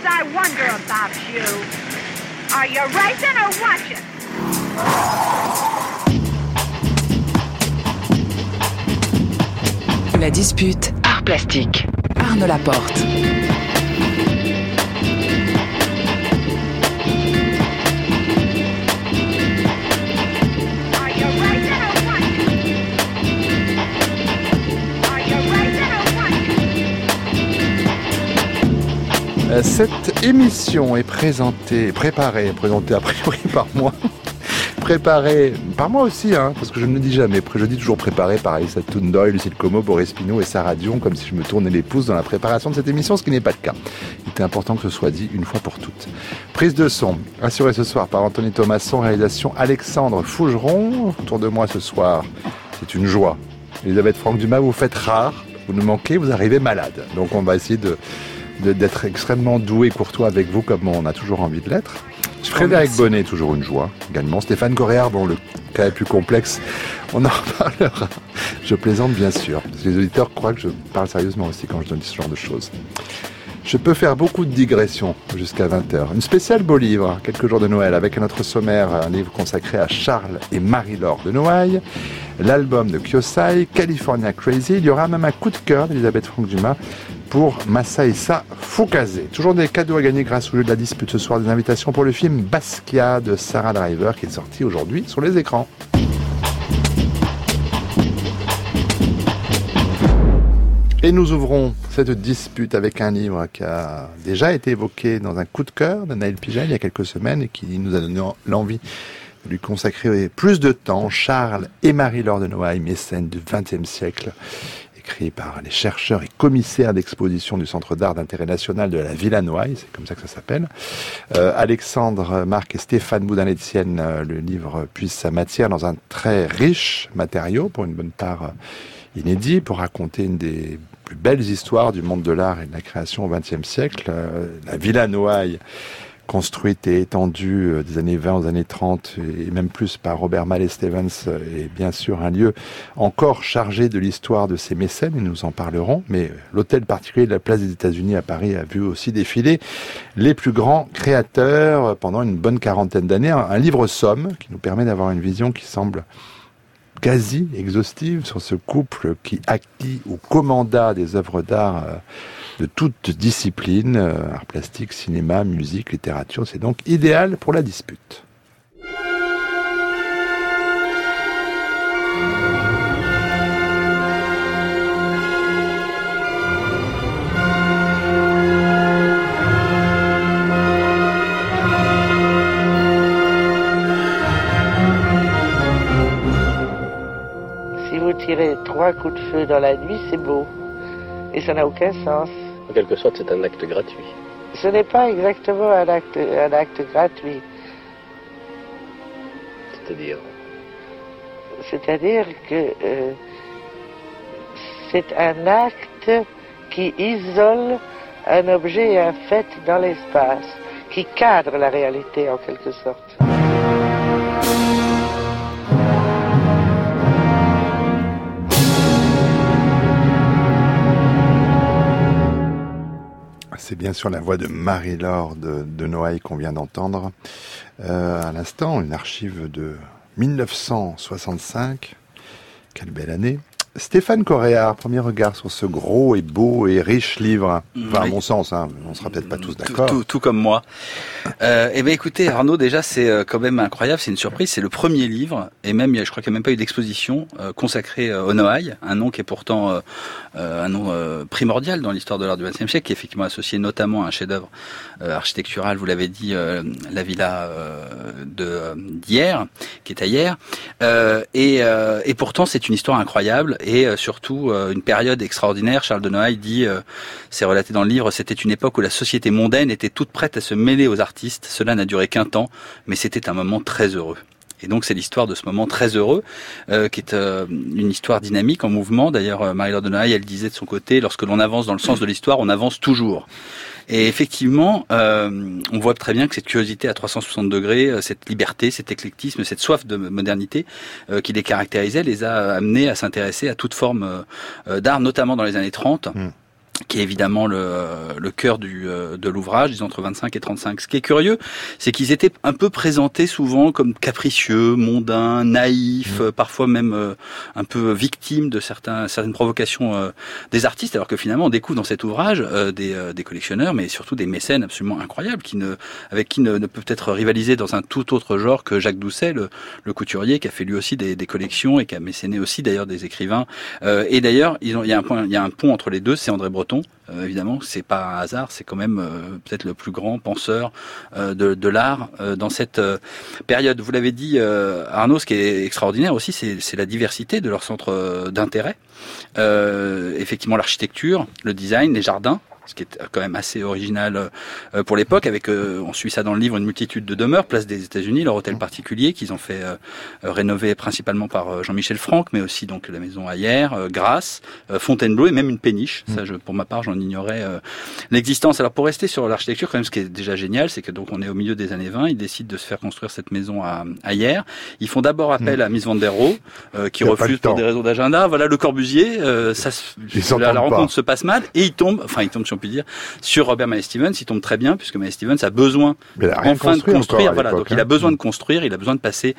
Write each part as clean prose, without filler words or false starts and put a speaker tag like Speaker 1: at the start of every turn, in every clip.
Speaker 1: Sometimes I wonder about you. Are you racing or watching?
Speaker 2: La dispute, art plastique. Arnaud Laporte.
Speaker 3: Cette émission est préparée a priori par moi. Préparé par moi aussi, parce que je ne le dis jamais. Je dis toujours préparé par Aïssa Toundoy, Lucille Como, Boris Pinot et Sarah Dion, comme si je me tournais les pouces dans la préparation de cette émission, ce qui n'est pas le cas. Il était important que ce soit dit une fois pour toutes. Prise de son, assurée ce soir par Anthony Thomasson, réalisation Alexandre Fougeron. Autour de moi ce soir, c'est une joie. Elisabeth Franck-Dumas, vous faites rare, vous nous manquez, vous arrivez malade. Donc on va essayer d'être extrêmement doux et courtois avec vous, comme on a toujours envie de l'être. Frédéric Bonnet, toujours une joie, également. Stéphane Coréard, bon, le cas est plus complexe, on en reparlera. Je plaisante, bien sûr, parce que les auditeurs croient que je parle sérieusement aussi quand je dis ce genre de choses. Je peux faire beaucoup de digressions jusqu'à 20h. Une spéciale beau livre, quelques jours de Noël, avec à notre sommaire un livre consacré à Charles et Marie-Laure de Noailles, l'album de Kyosai, California Crazy. Il y aura même un coup de cœur d'Elisabeth Franck-Dumas pour Masaïssa Fukase. Toujours des cadeaux à gagner grâce au jeu de la dispute ce soir, des invitations pour le film Basquiat de Sarah Driver qui est sorti aujourd'hui sur les écrans. Et nous ouvrons cette dispute avec un livre qui a déjà été évoqué dans un coup de cœur d'Anaël Pijel il y a quelques semaines et qui nous a donné l'envie de lui consacrer plus de temps. Charles et Marie-Laure de Noailles, mécènes du XXe siècle, écrit par les chercheurs et commissaires d'exposition du Centre d'art d'intérêt national de la Villa Noailles, c'est comme ça que ça s'appelle. Alexandre, Marc et Stéphane Boudin-Létienne, le livre puise sa matière dans un très riche matériau, pour une bonne part inédit, pour raconter une des plus belles histoires du monde de l'art et de la création au XXe siècle. La Villa Noailles, construite et étendue des années 20 aux années 30 et même plus par Robert Mallet Stevens, est bien sûr un lieu encore chargé de l'histoire de ces mécènes, et nous en parlerons, mais l'hôtel particulier de la place des États-Unis à Paris a vu aussi défiler les plus grands créateurs pendant une bonne quarantaine d'années. Un livre-somme qui nous permet d'avoir une vision qui semble quasi exhaustive sur ce couple qui acquit ou commanda des œuvres d'art de toutes disciplines, art plastique, cinéma, musique, littérature. C'est donc idéal pour la dispute.
Speaker 4: Si vous tirez 3 coups de feu dans la nuit, c'est beau. Et ça n'a aucun sens.
Speaker 5: En quelque sorte, c'est un acte gratuit.
Speaker 4: Ce n'est pas exactement un acte gratuit.
Speaker 5: C'est-à-dire
Speaker 4: C'est-à-dire que c'est un acte qui isole un objet et un fait dans l'espace, qui cadre la réalité en quelque sorte.
Speaker 3: C'est bien sûr la voix de Marie-Laure de Noailles qu'on vient d'entendre. À l'instant, une archive de 1965. Quelle belle année. Stéphane Coréard, premier regard sur ce gros et beau et riche livre. Enfin, à mon sens, on sera peut-être pas tous d'accord.
Speaker 6: Tout comme moi. Eh bien, écoutez, Arnaud, déjà, c'est quand même incroyable, c'est une surprise. C'est le premier livre, et même, je crois qu'il n'y a même pas eu d'exposition consacrée aux Noailles, un nom qui est pourtant un nom primordial dans l'histoire de l'art du XXe siècle, qui est effectivement associé notamment à un chef-d'œuvre architectural, vous l'avez dit, la villa d'hier, qui est à hier. Et pourtant, c'est une histoire incroyable. Et surtout une période extraordinaire. Charles de Noailles dit, c'est relaté dans le livre, c'était une époque où la société mondaine était toute prête à se mêler aux artistes. Cela n'a duré qu'un temps, mais c'était un moment très heureux. Et donc c'est l'histoire de ce moment très heureux, qui est une histoire dynamique, en mouvement. D'ailleurs, Marie-Laure de Noailles, elle disait de son côté, lorsque l'on avance dans le sens de l'histoire, on avance toujours. Et effectivement, on voit très bien que cette curiosité à 360 degrés, cette liberté, cet éclectisme, cette soif de modernité qui les caractérisait, les a amenés à s'intéresser à toute forme d'art, notamment dans les années 30. qui est évidemment le cœur de l'ouvrage, disons entre 25 et 35. Ce qui est curieux, c'est qu'ils étaient un peu présentés souvent comme capricieux, mondains, naïfs, parfois même un peu victimes de certaines provocations des artistes, alors que finalement on découvre dans cet ouvrage des collectionneurs, mais surtout des mécènes absolument incroyables, avec qui ne peut peut-être rivaliser dans un tout autre genre que Jacques Doucet, le couturier, qui a fait lui aussi des collections et qui a mécéné aussi d'ailleurs des écrivains. Et d'ailleurs, il y a un pont entre les deux, c'est André Breton. Évidemment, c'est pas un hasard, c'est quand même peut-être le plus grand penseur de l'art dans cette période. Vous l'avez dit, Arnaud, ce qui est extraordinaire aussi, c'est la diversité de leur centre d'intérêt. Effectivement, l'architecture, le design, les jardins, ce qui est quand même assez original pour l'époque, avec, on suit ça dans le livre, une multitude de demeures, place des États-Unis, leur hôtel particulier qu'ils ont fait rénover principalement par Jean-Michel Franck, mais aussi donc la maison Ayer, Grasse, Fontainebleau et même une péniche. Ça, pour ma part, j'en ignorais l'existence. Alors pour rester sur l'architecture, quand même, ce qui est déjà génial, c'est que donc on est au milieu des années 20, ils décident de se faire construire cette maison à Ayer. Ils font d'abord appel à Miss Van der Rohe, qui refuse pour des raisons d'agenda. Voilà, Le Corbusier, la rencontre se passe mal et il tombe, si on peut dire, sur Robert Mallet Stevens. Il tombe très bien puisque Mallet Stevens a besoin enfin de construire. Voilà, donc il a besoin de construire, il a besoin de passer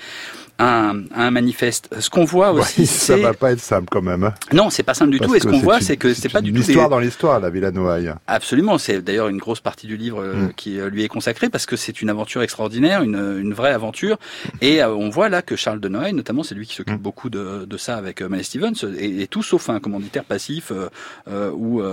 Speaker 6: un manifeste. Ce qu'on voit aussi,
Speaker 3: ça va pas être simple quand même. Hein.
Speaker 6: Non, c'est pas simple du tout. Et ce qu'on voit, c'est que c'est pas du tout
Speaker 3: l'histoire dans l'histoire, la Villa Noailles.
Speaker 6: Absolument. C'est d'ailleurs une grosse partie du livre qui lui est consacrée parce que c'est une aventure extraordinaire, une vraie aventure. Et on voit là que Charles de Noailles, notamment, c'est lui qui s'occupe beaucoup de ça avec Mallet Stevens, et tout sauf un commanditaire passif ou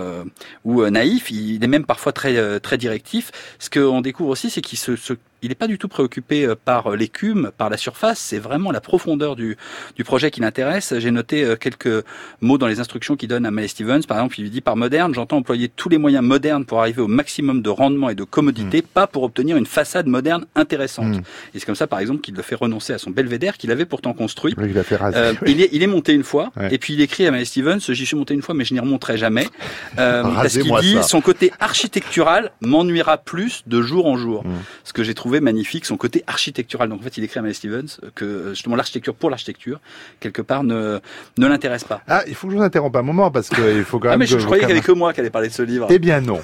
Speaker 6: naïf. Il est même parfois très très directif. Ce qu'on découvre aussi, c'est il n'est pas du tout préoccupé par l'écume, par la surface, c'est vraiment la profondeur du projet qui l'intéresse. J'ai noté quelques mots dans les instructions qu'il donne à Mallet Stevens. Par exemple, il lui dit: par moderne, j'entends employer tous les moyens modernes pour arriver au maximum de rendement et de commodité, pas pour obtenir une façade moderne intéressante. Et c'est comme ça, par exemple, qu'il le fait renoncer à son belvédère qu'il avait pourtant construit.
Speaker 3: Oui, il a fait raser.
Speaker 6: Il est monté une fois, et puis il écrit à Mallet Stevens: j'y suis monté une fois, mais je n'y remonterai jamais. Parce qu'il dit ça. Son côté architectural m'ennuiera plus de jour en jour. Ce que j'ai trouvé magnifique, son côté architectural. Donc en fait, il écrit à Mallet Stevens que justement l'architecture pour l'architecture, quelque part, ne l'intéresse pas.
Speaker 3: Ah, il faut que je vous interrompe un moment parce qu'il faut quand même.
Speaker 6: Mais je croyais qu'il n'y avait que moi qui allait parler de ce livre.
Speaker 3: Eh bien non.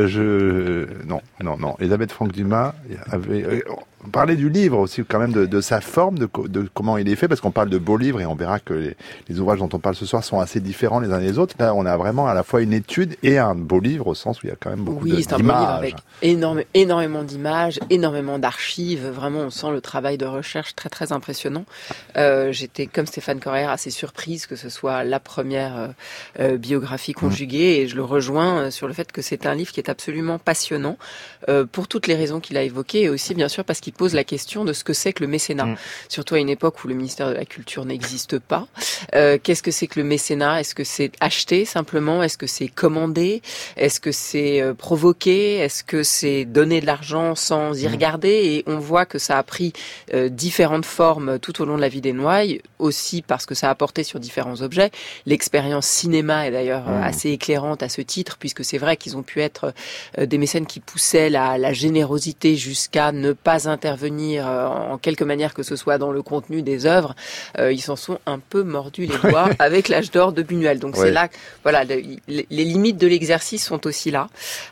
Speaker 3: Non. Elisabeth Franck-Dumas on parlait du livre aussi quand même, de sa forme, de comment il est fait, parce qu'on parle de beaux livres et on verra que les ouvrages dont on parle ce soir sont assez différents les uns des autres. Là, on a vraiment à la fois une étude et un beau livre au sens où il y a quand même beaucoup d'images.
Speaker 7: Oui, c'est un beau livre avec énormément d'images, énormément d'archives. Vraiment, on sent le travail de recherche très très impressionnant. J'étais comme Stéphane Correia assez surprise que ce soit la première biographie conjuguée, et je le rejoins sur le fait que c'est un livre qui est absolument passionnant pour toutes les raisons qu'il a évoquées, et aussi bien sûr parce qu'il pose la question de ce que c'est que le mécénat. Surtout à une époque où le ministère de la Culture n'existe pas. Qu'est-ce que c'est que le mécénat? Est-ce que c'est acheter simplement? Est-ce que c'est commander? Est-ce que c'est provoquer? Est-ce que c'est donner de l'argent sans y regarder? Et on voit que ça a pris différentes formes tout au long de la vie des Noailles, aussi parce que ça a porté sur différents objets. L'expérience cinéma est d'ailleurs assez éclairante à ce titre, puisque c'est vrai qu'ils ont pu être des mécènes qui poussaient la générosité jusqu'à ne pas intervenir en quelque manière que ce soit dans le contenu des œuvres. Ils s'en sont un peu mordus les doigts avec l'âge d'or de Buñuel. Donc c'est là, voilà, les limites de l'exercice sont aussi là.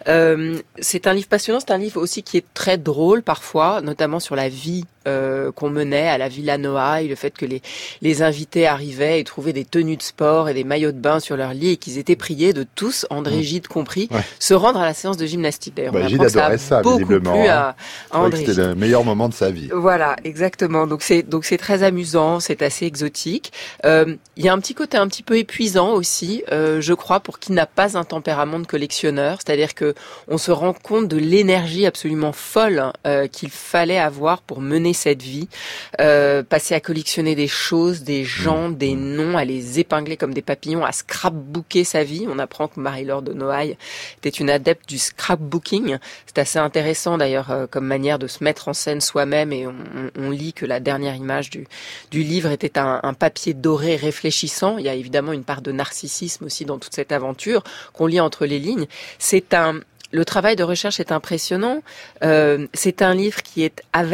Speaker 7: C'est un livre passionnant, c'est un livre aussi qui est très drôle parfois, notamment sur la vie qu'on menait à la Villa Noailles, le fait que les invités arrivaient et trouvaient des tenues de sport et des maillots de bain sur leur lit, et qu'ils étaient priés de tous, André Gide compris, se rendre à la séance de gymnastique. D'ailleurs,
Speaker 3: Gide adorait ça, visiblement.
Speaker 7: Plu à André Gide.
Speaker 3: C'était le meilleur moment de sa vie.
Speaker 7: Voilà, exactement. Donc c'est très amusant, c'est assez exotique. Il y a un petit côté un petit peu épuisant aussi, je crois, pour qui n'a pas un tempérament de collectionneur. C'est-à-dire que on se rend compte de l'énergie absolument folle qu'il fallait avoir pour mener cette vie, passer à collectionner des choses, des gens, des noms, à les épingler comme des papillons, à scrapbooker sa vie. On apprend que Marie-Laure de Noailles était une adepte du scrapbooking. C'est assez intéressant d'ailleurs comme manière de se mettre en scène soi-même, et on lit que la dernière image du livre était un papier doré réfléchissant. Il y a évidemment une part de narcissisme aussi dans toute cette aventure qu'on lit entre les lignes. Le travail de recherche est impressionnant. C'est un livre qui est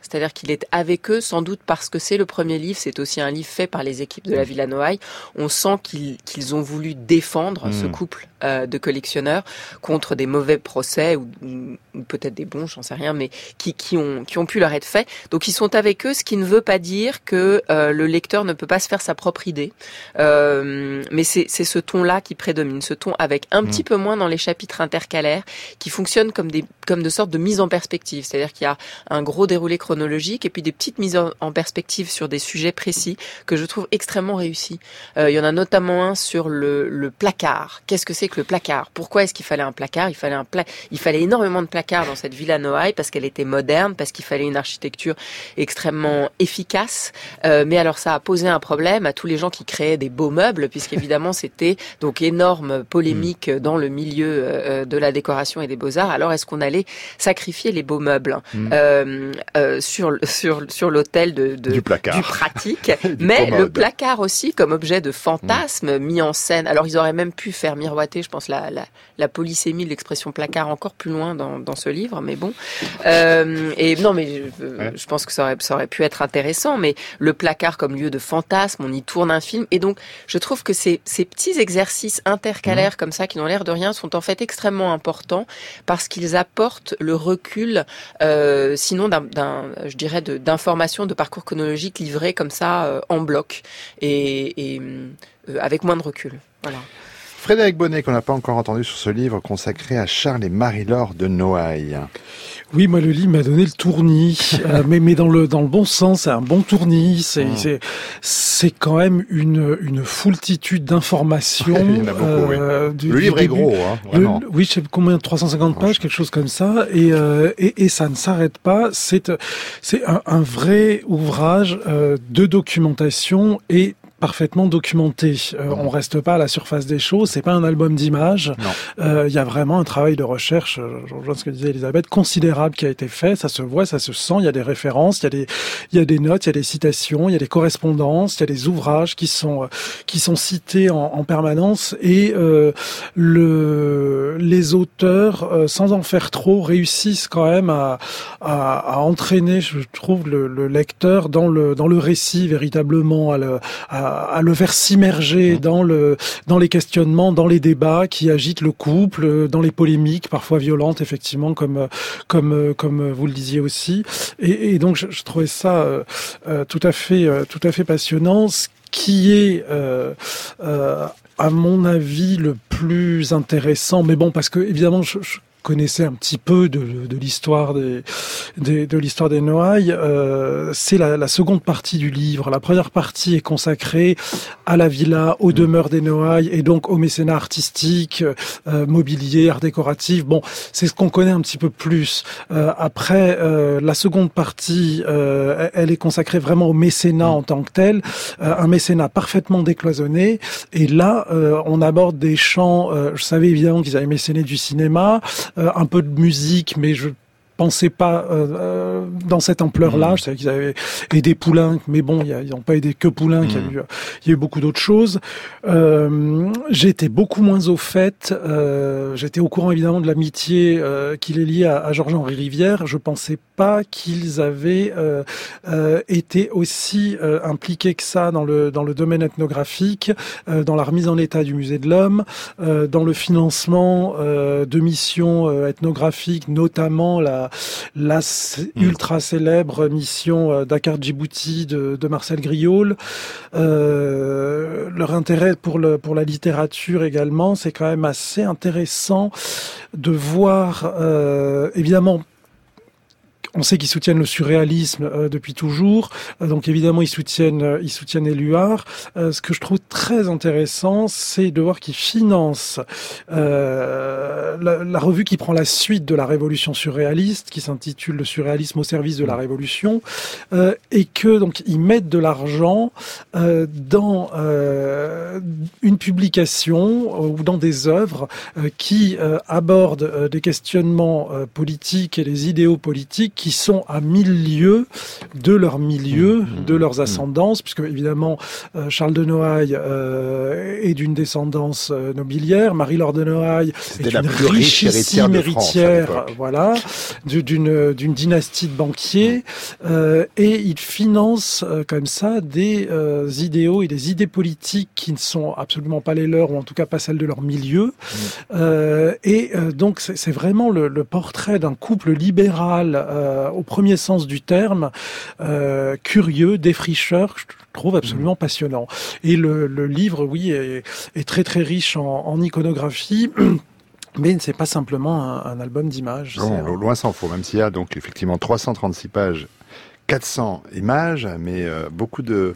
Speaker 7: C'est-à-dire qu'il est avec eux, sans doute parce que c'est le premier livre, c'est aussi un livre fait par les équipes de la Villa Noailles. On sent qu'ils ont voulu défendre ce couple de collectionneurs contre des mauvais procès ou peut-être des bons, j'en sais rien, mais qui ont pu leur être faits. Donc ils sont avec eux, ce qui ne veut pas dire que le lecteur ne peut pas se faire sa propre idée. Mais c'est ce ton-là qui prédomine, ce ton avec un petit peu moins dans les chapitres intercalaires, qui fonctionnent comme de sortes de mise en perspective. C'est-à-dire qu'il y a un gros déroulé chronologique et puis des petites mises en perspective sur des sujets précis que je trouve extrêmement réussis. Il y en a notamment un sur le placard. Qu'est-ce que c'est que le placard? Pourquoi est-ce qu'il fallait un placard? Il fallait énormément de placards dans cette Villa Noailles parce qu'elle était moderne, parce qu'il fallait une architecture extrêmement efficace. Mais alors ça a posé un problème à tous les gens qui créaient des beaux meubles, puisqu'évidemment c'était donc énorme polémique dans le milieu de la décoration et des beaux-arts. Alors est-ce qu'on allait sacrifier les beaux meubles sur l'autel du pratique, mais le placard aussi comme objet de fantasme mis en scène. Alors ils auraient même pu faire miroiter, je pense, la polysémie de l'expression placard encore plus loin dans ce livre, mais bon. Je pense que ça aurait pu être intéressant, mais le placard comme lieu de fantasme, on y tourne un film, et donc je trouve que ces petits exercices intercalaires comme ça, qui n'ont l'air de rien, sont en fait extrêmement importants parce qu'ils apportent le recul, sinon je dirais d'informations, de parcours chronologiques livrés comme ça en bloc et avec moins de recul. Voilà.
Speaker 3: Frédéric Bonnet, qu'on n'a pas encore entendu sur ce livre consacré à Charles et Marie-Laure de Noailles.
Speaker 8: Oui, moi le livre m'a donné le tournis, mais dans le bon sens, c'est un bon tournis. C'est quand même une foultitude d'informations.
Speaker 3: Il y en a beaucoup, oui. Le livre est gros, vraiment.
Speaker 8: Oui, je sais combien, 350 pages, quelque chose comme ça, et ça ne s'arrête pas. C'est un vrai ouvrage de documentation et parfaitement documenté. On reste pas à la surface des choses. C'est pas un album d'images. Il y a vraiment un travail de recherche, je rejoins ce que disait Elisabeth, considérable qui a été fait. Ça se voit, ça se sent. Il y a des références, il y a des notes, il y a des citations, il y a des correspondances, il y a des ouvrages qui sont cités en permanence. Et les auteurs, sans en faire trop, réussissent quand même à entraîner, je trouve, le lecteur dans le récit véritablement, à le faire s'immerger dans les questionnements, dans les débats qui agitent le couple, dans les polémiques parfois violentes, effectivement, comme vous le disiez aussi. Et donc je trouvais ça tout à fait passionnant. Ce qui est à mon avis le plus intéressant, mais bon, parce que évidemment je connaissais un petit peu de l'histoire des Noailles, c'est la seconde partie du livre. La première partie est consacrée à la villa, aux demeures des Noailles et donc au mécénat artistique, mobilier, art décoratif. Bon, c'est ce qu'on connaît un petit peu plus. Après, la seconde partie, elle est consacrée vraiment au mécénat en tant que tel, un mécénat parfaitement décloisonné. Et là, on aborde des champs. Je savais évidemment qu'ils avaient mécéné du cinéma, un peu de musique, mais je pensais pas dans cette ampleur-là. Je savais qu'ils avaient aidé Poulenc, mais bon, ils n'ont pas aidé que Poulenc. Il y a eu beaucoup d'autres choses. J'étais beaucoup moins au fait. J'étais au courant évidemment de l'amitié qui les liait à Georges-Henri Rivière. Je pensais pas qu'ils avaient été aussi impliqués que ça dans le domaine ethnographique, dans la remise en état du Musée de l'Homme, dans le financement de missions ethnographiques, notamment la ultra célèbre mission Dakar Djibouti de Marcel Griaule. Leur intérêt pour la littérature également, c'est quand même assez intéressant de voir, évidemment, on sait qu'ils soutiennent le surréalisme depuis toujours, donc évidemment ils soutiennent Éluard. Ce que je trouve très intéressant, c'est de voir qu'ils financent la revue qui prend la suite de la révolution surréaliste, qui s'intitule Le surréalisme au service de la révolution, et que donc ils mettent de l'argent dans une publication ou dans des œuvres qui abordent des questionnements politiques et des idéaux politiques qui sont à 1000 lieues de leur milieu, de leurs ascendances, puisque évidemment Charles de Noailles est d'une descendance nobiliaire, Marie-Laure de Noailles est une richissime héritière, voilà, d'une dynastie de banquiers, et il finance comme ça des idéaux et des idées politiques qui ne sont absolument pas les leurs, ou en tout cas pas celles de leur milieu. Donc c'est vraiment le portrait d'un couple libéral au premier sens du terme, curieux, défricheur, je trouve absolument passionnant. Et le livre, oui, est très très riche en iconographie. Mais c'est pas simplement un album d'images.
Speaker 3: Non, loin s'en faut, même s'il y a donc effectivement 336 pages, 400 images, mais beaucoup de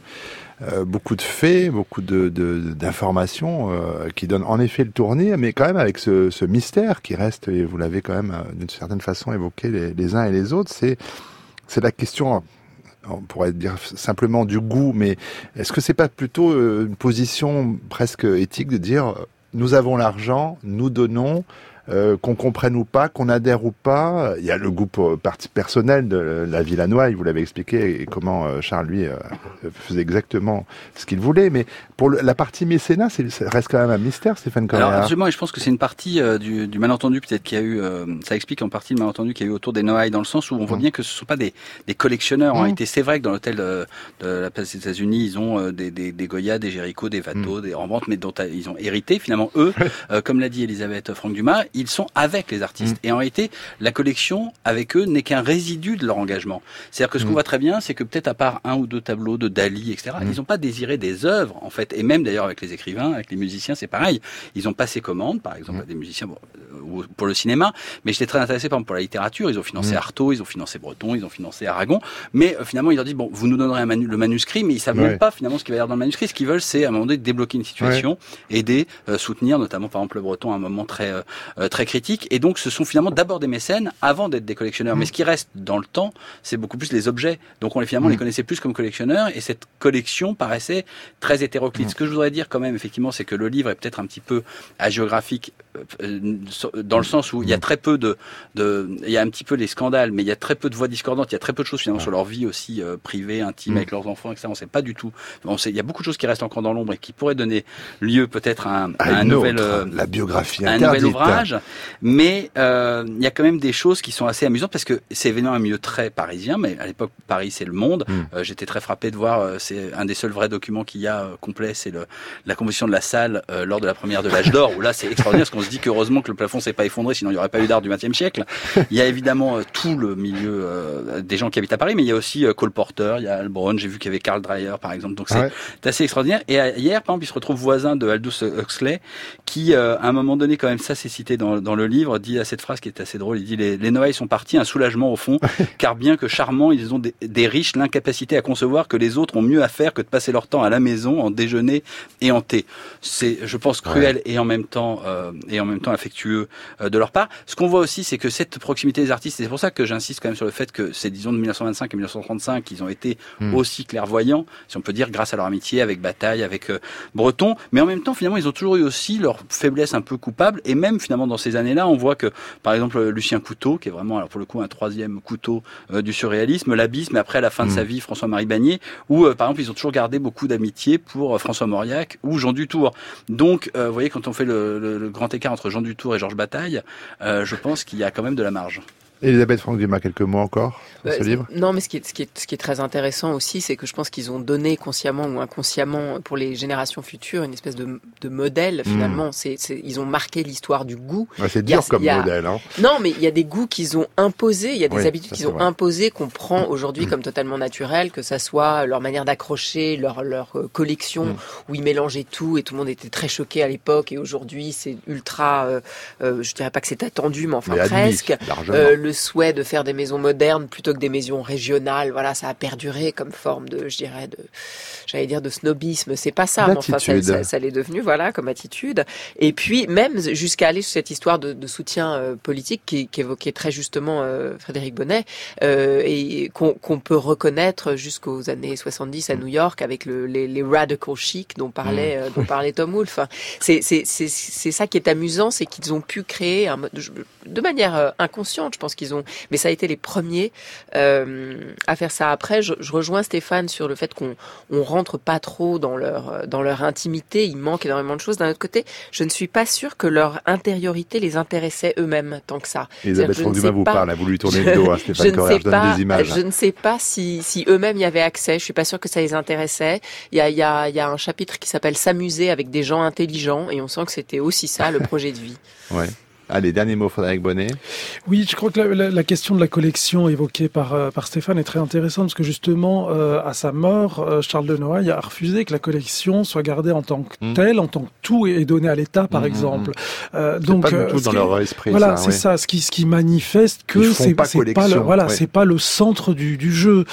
Speaker 3: faits, beaucoup d'informations qui donnent en effet le tournis, mais quand même avec ce mystère qui reste, et vous l'avez quand même d'une certaine façon évoqué les uns et les autres, c'est la question, on pourrait dire simplement du goût, mais est-ce que c'est pas plutôt une position presque éthique de dire nous avons l'argent, nous donnons, qu'on comprenne ou pas, qu'on adhère ou pas. Il y a le goût personnel de la ville à Noailles, vous l'avez expliqué, et comment Charles, lui, faisait exactement ce qu'il voulait. Mais pour la partie mécénat, ça reste quand même un mystère, Stéphane Correa.
Speaker 6: Alors absolument, et je pense que c'est une partie du malentendu peut-être qu'il y a eu, ça explique en partie le malentendu qu'il y a eu autour des Noailles, dans le sens où on voit bien que ce ne sont pas des collectionneurs. En réalité, c'est vrai que dans l'hôtel de la place des États-Unis, ils ont des Goya, des Géricault, des Watteau, des Rembrandt, mais dont ils ont hérité finalement, eux, comme l'a dit Elisabeth Franck-Dumas, ils sont avec les artistes. Et en réalité, la collection, avec eux, n'est qu'un résidu de leur engagement. C'est-à-dire que ce qu'on voit très bien, c'est que peut-être à part un ou deux tableaux de Dali, etc., ils n'ont pas désiré des œuvres, en fait. Et même d'ailleurs avec les écrivains, avec les musiciens, c'est pareil. Ils ont passé commande, par exemple, à des musiciens pour le cinéma. Mais j'étais très intéressé, par exemple, pour la littérature. Ils ont financé Artaud, ils ont financé Breton, ils ont financé Aragon. Mais finalement, ils leur disent, bon, vous nous donnerez le manuscrit, mais ils savent même pas finalement ce qu'il va y avoir dans le manuscrit. Ce qu'ils veulent, c'est à un moment donné débloquer une situation, aider, soutenir, notamment par exemple le Breton à un moment très critique. Et donc, ce sont finalement d'abord des mécènes avant d'être des collectionneurs. Mais ce qui reste dans le temps, c'est beaucoup plus les objets. Donc, on les connaissait plus comme collectionneurs, et cette collection paraissait très hétéroclite. Ce que je voudrais dire quand même, effectivement, c'est que le livre est peut-être un petit peu hagiographique dans le sens où il y a très peu il y a un petit peu les scandales, mais il y a très peu de voix discordantes, il y a très peu de choses finalement sur leur vie aussi privée, intime, avec leurs enfants, etc. On sait pas du tout. Il y a beaucoup de choses qui restent encore dans l'ombre et qui pourraient donner lieu peut-être à un nouvel,
Speaker 3: la biographie
Speaker 6: un nouvel ouvrage. Mais il y a quand même des choses qui sont assez amusantes parce que c'est évidemment un milieu très parisien, mais à l'époque Paris c'est le monde. J'étais très frappé de voir, c'est un des seuls vrais documents qu'il y a complet, c'est la composition de la salle lors de la première de l'âge d'or, où là c'est extraordinaire parce qu'on se dit qu'heureusement que le plafond s'est pas effondré, sinon il n'y aurait pas eu d'art du XXe siècle. Il y a évidemment tout le milieu des gens qui habitent à Paris, mais il y a aussi Cole Porter, il y a Heilbronn, j'ai vu qu'il y avait Karl Dreyer par exemple, donc c'est assez extraordinaire. Et hier par exemple il se retrouve voisin de Aldous Huxley qui à un moment donné, quand même, ça c'est cité dans le livre, dit à cette phrase qui est assez drôle, il dit les Noailles sont partis, un soulagement au fond, car bien que charmants, ils ont des riches l'incapacité à concevoir que les autres ont mieux à faire que de passer leur temps à la maison, en déjeuner et en thé. C'est, je pense, cruel et en même temps affectueux de leur part. Ce qu'on voit aussi, c'est que cette proximité des artistes, c'est pour ça que j'insiste quand même sur le fait que c'est, disons, de 1925 et 1935 qu'ils ont été aussi clairvoyants, si on peut dire, grâce à leur amitié avec Bataille, avec Breton, mais en même temps, finalement, ils ont toujours eu aussi leur faiblesse un peu coupable, et même finalement dans ces années-là, on voit que, par exemple, Lucien Couteau, qui est vraiment, alors pour le coup, un troisième couteau du surréalisme, l'Abysse, mais après, à la fin de sa vie, François-Marie Bagné, où, par exemple, ils ont toujours gardé beaucoup d'amitié pour François Mauriac ou Jean Dutour. Donc, vous voyez, quand on fait le grand écart entre Jean Dutour et Georges Bataille, je pense qu'il y a quand même de la marge.
Speaker 3: Elisabeth Franck-Dumas, quelques mots encore dans ce livre ?
Speaker 7: Non, mais ce qui est très intéressant aussi, c'est que je pense qu'ils ont donné consciemment ou inconsciemment pour les générations futures une espèce de modèle finalement. Ils ont marqué l'histoire du goût.
Speaker 3: Ouais, c'est dur comme modèle. Hein.
Speaker 7: Non, mais il y a des goûts qu'ils ont imposés, il y a des habitudes qu'ils ont imposées qu'on prend aujourd'hui comme totalement naturelles, que ça soit leur manière d'accrocher, leur collection où ils mélangeaient tout et tout le monde était très choqué à l'époque et aujourd'hui c'est ultra, je dirais pas que c'est attendu, mais enfin presque. Le souhait de faire des maisons modernes plutôt que des maisons régionales, voilà, ça a perduré comme forme de, j'allais dire de snobisme, c'est pas ça, mais enfin ça l'est devenu, voilà, comme attitude. Et puis même jusqu'à aller sur cette histoire de soutien politique qu'évoquait très justement Frédéric Bonnet, et qu'on peut reconnaître jusqu'aux années 70 à New York avec les radical chic dont parlait Tom Wolfe. C'est ça qui est amusant, c'est qu'ils ont pu créer de manière inconsciente, je pense pense qu'ils ont, mais ça a été les premiers à faire ça. Après, je rejoins Stéphane sur le fait qu'on rentre pas trop dans leur intimité. Il manque énormément de choses. D'un autre côté, je ne suis pas sûre que leur intériorité les intéressait eux-mêmes tant que ça.
Speaker 3: Elisabeth Franck-Dumas vous parle, vous lui tournez le dos à Stéphane Correr, je donne des images.
Speaker 7: Je ne sais pas si eux-mêmes y avaient accès. Je suis pas sûre que ça les intéressait. Il y a un chapitre qui s'appelle S'amuser avec des gens intelligents et on sent que c'était aussi ça le projet de vie.
Speaker 3: Ouais. Allez, dernier mot, Frédéric Bonnet.
Speaker 8: Oui, je crois que la question de la collection évoquée par Stéphane est très intéressante parce que justement, à sa mort, Charles de Noailles a refusé que la collection soit gardée en tant que telle, en tant que tout et donnée à l'État, par exemple.
Speaker 3: Donc, pas du tout dans leur esprit.
Speaker 8: Voilà,
Speaker 3: ça,
Speaker 8: c'est ça. Ce qui manifeste que c'est pas le centre du jeu.